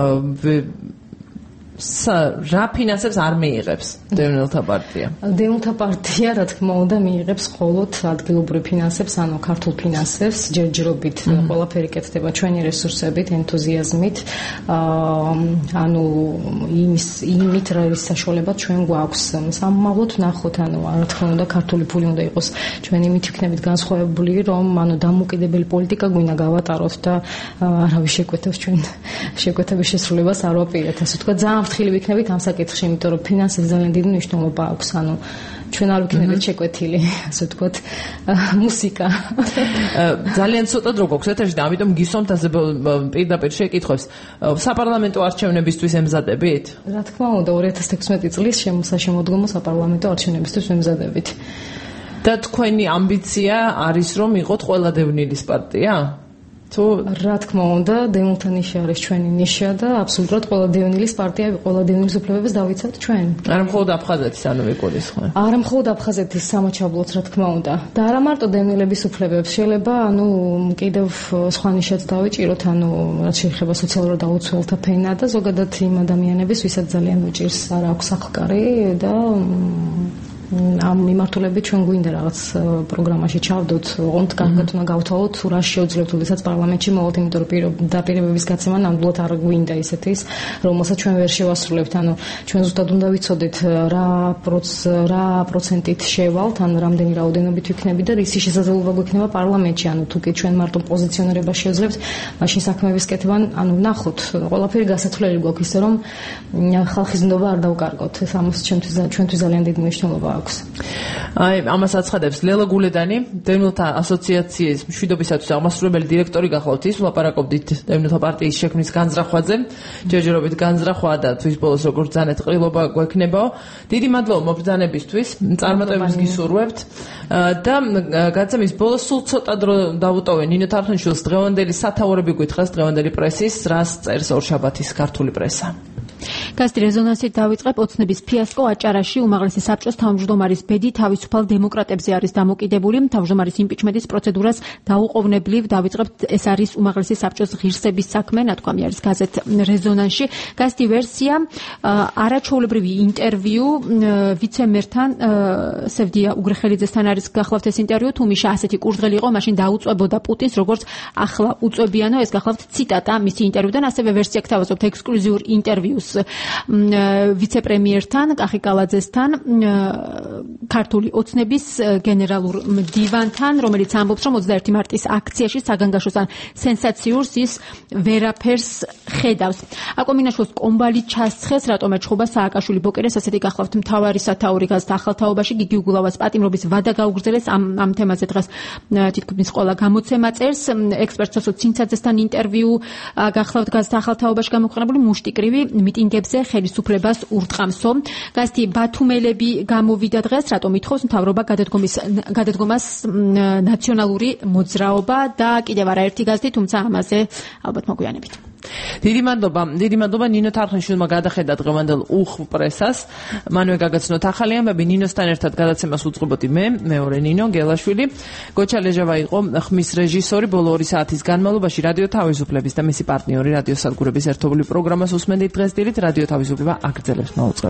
რა ფინანსებს არ მიიღებს დევნილთა პარტია? დევნილთა პარტია, რა თქმა უნდა, მიიღებს მხოლოდ ადგილობრივ ფინანსებს, ანუ ქართულ ფინანსებს, ჯერჯერობით ყველაფერი კეთდება ჩვენი რესურსებით, ენთუზიაზმით, ანუ იმით რა ის საშუალება ჩვენ გვაქვს. სამმავლოდ ნახოთ, ანუ რა თქმა უნდა, ქართული ფული უნდა იყოს ჩვენ იმით ვიქნებით განსხვავებული, რომ ანუ დამოუკიდებელი პოლიტიკა გვინდა გავატაროთ და არავის შეკვეთებს ჩვენ შეკვეთების შესრულებას არ ვაპირებთ, ასე ვთქვათ, ძალიან ფრთხილი ვიქნებით ამ საკითხში, იმიტომ რომ ფინანსების ძალიან დიდი მნიშვნელობა აქვს, ანუ ჩვენ არ ვიქნებით შეკვეთილი, ასე ვთქვათ, მუსიკა. ძალიან ცოტა დრო გვაქვს ეთერში და ამიტომ გისვამთ ასე პირდაპირ შეკითხვებს. საპარლამენტო არჩევნებისთვის ემზადებით? რა თქმა უნდა, 2016 წლის შემოდგომო საპარლამენტო არჩევნებისთვის ემზადებით. და თქვენი ამბიცია არის რომ იყოთ ყველა დევნილის პარტია? თუ რა თქმა უნდა, დევნილთა ნიშა არის ჩვენი ნიშა და აბსოლუტურად ყველა დევნილის პარტია, ყველა დევნილის უფლებებს დავიცავთ ჩვენ. არა მხოლოდ აფხაზეთის ანუ ვიკურისხმე. არა მხოლოდ აფხაზეთის სამოჩაბლოც რა თქმა უნდა. და არა მარტო დევნილების უფლებებს, შეიძლება ანუ კიდევ სხვა ნიშაც დავიჭიროთ, ანუ რაც შეეხება სოციალურ დაუცველთა ფენა და ზოგადად იმ ადამიანების, ვისაც ძალიან უჭირს არა აქვს სახლკარი და ამ მიმართულებით ჩვენ გვინდა რაღაც პროგრამაში ჩავდოთ, ოღონდ კარგად უნდა გავთავოთ, თუ რა შეუძლებთ, როდესაც პარლამენტში მოვალთ, იმიტომ რომ დაპირებების გაცემა ნამდვილად არ გვინდა ისეთის, რომელსაც ჩვენ ვერ შევასრულებთ. ანუ ჩვენ ზუსტად უნდა ვიცოდეთ რა პროცენტით შევალთ, ანუ რამდენი რაოდენობით ვიქნები და რისი შესაძლებლობა გვექნება პარლამენტში. ანუ თუ კი ჩვენ მარტო პოზიციონირება შევძლებთ, მაშინ საქმეების კეთება, ანუ ნახოთ, ყველაფერი გასათვლელი გვაქვს, ისე რომ ხალხის ნდობა არ დავკარგოთ. ეს ამას ჩვენთვის ძალიან დიდი მნიშვნელობა აქვს. აი, ამას აცხადებს ლელა გულედანი, დევნილთა ასოციაციის მშვიდობისათვის აღმასრულებელი დირექტორი გახლავთ, ის ვლაპარაკობდით დევნილთა პარტიის შექმნის განზრახვაზე, ჯერჯერობით განზრახვა და თვის ბოლოს როგორც ძანეთ ყრილობა გვექნებაო. დიდი მადლობა მობრძანებისთვის, წარმატებებს გისურვებთ და გაცემის ბოლოს სულ ცოტა დრო დავუტოვე ნინო თარხნიშვილს დღევანდელი სათაურები გითხრას დღევანდელი პრესის, რას წერს ორშაბათის ქართული პრესა. გაზეთი რეზონანსით დავიწყებ. ოცნების ფიასკო აჭარაში უმაღლესი საბჭოს თავმჯდომარის ბედი თავისუფალ დემოკრატებზე არის დამოკიდებული. თავმჯდომარის იმპიჩმენტის პროცედურას დაუყოვნებლივ დავიწყებთ. ეს არის უმაღლესი საბჭოს ღირსების საქმე, ნათქვამი არის გაზეთ რეზონანსში. გაზეთი ვერსია არაჩვეულებრივი ინტერვიუ ვიცე-მერთან სევდია უგრეხელიძესთან არის გახლავთ ეს ინტერვიუ. თუ მიშა ასეთი კურსღელი იყო, მაშინ დაუწვებოდა პუტინს, როგორც ახლა უწვებიანო. ეს გახლავთ ციტატა მისი ინტერვიუდან. ასევე ვერსია გთავაზობთ ექსკლუზიურ ინტერვიუს ვიცე-პრემიერთან კახი კალაძესთან, ქართული ოცნების გენერალურ მდივანთან, რომელიც ამბობს, რომ 21 მარტის აქციაში საგანგაშოსთან სენსაციურს ის ვერაფერს ხედავს. აკომინაშვილს კომბალი ჩასცხეს, რატომ ეჩხობა სააკაშვილი ბოკერეს, ასეთი გახლავთ მთავარი სათაური გაზეთ ახალთაობაში. გიგი უგულავას პატიმრობის ვადა გაუგრძელეს. ამ თემაზე დღეს თითქმის ყველა გამოცემა წერს. ექსპერტ სოსო ცინცაძესთან ინტერვიუ გახლავთ გაზეთ ახალთაობაში გამოქვეყნებული. მუშტიკრივი მიტინგებზე ხელისუფლებას ურტყამსო. გაზეთი ბათუმელები გამოვიდა დღეს, რატომ ითხოვს მთავრობა გადადგომას ნაციონალური მოძრაობა და კიდევ არაერთი გაზეთი, თუმცა ამაზე ალბათ მოგვიანებით. დიდი მადლობა ნინო თარხნიშვილმა გადახედა დღევანდელ უხ პრესას. მანვე გაგაცნოთ ახალი ამბები. ნინოსთან ერთად გადაცემას უძღვებოდი მე, მეორე ნინო გელაშვილი. გოჩა ლეჟავა იყო ხმის რეჟისორი. ბოლო 2 საათის განმავლობაში რადიო თავისუფლების და მისი პარტნიორი რადიო სადგურების ერთობლივ პროგრამას უსმენდით დღეს დილით. რადიო თავისუფლება აგრძელებს მოუწყებას.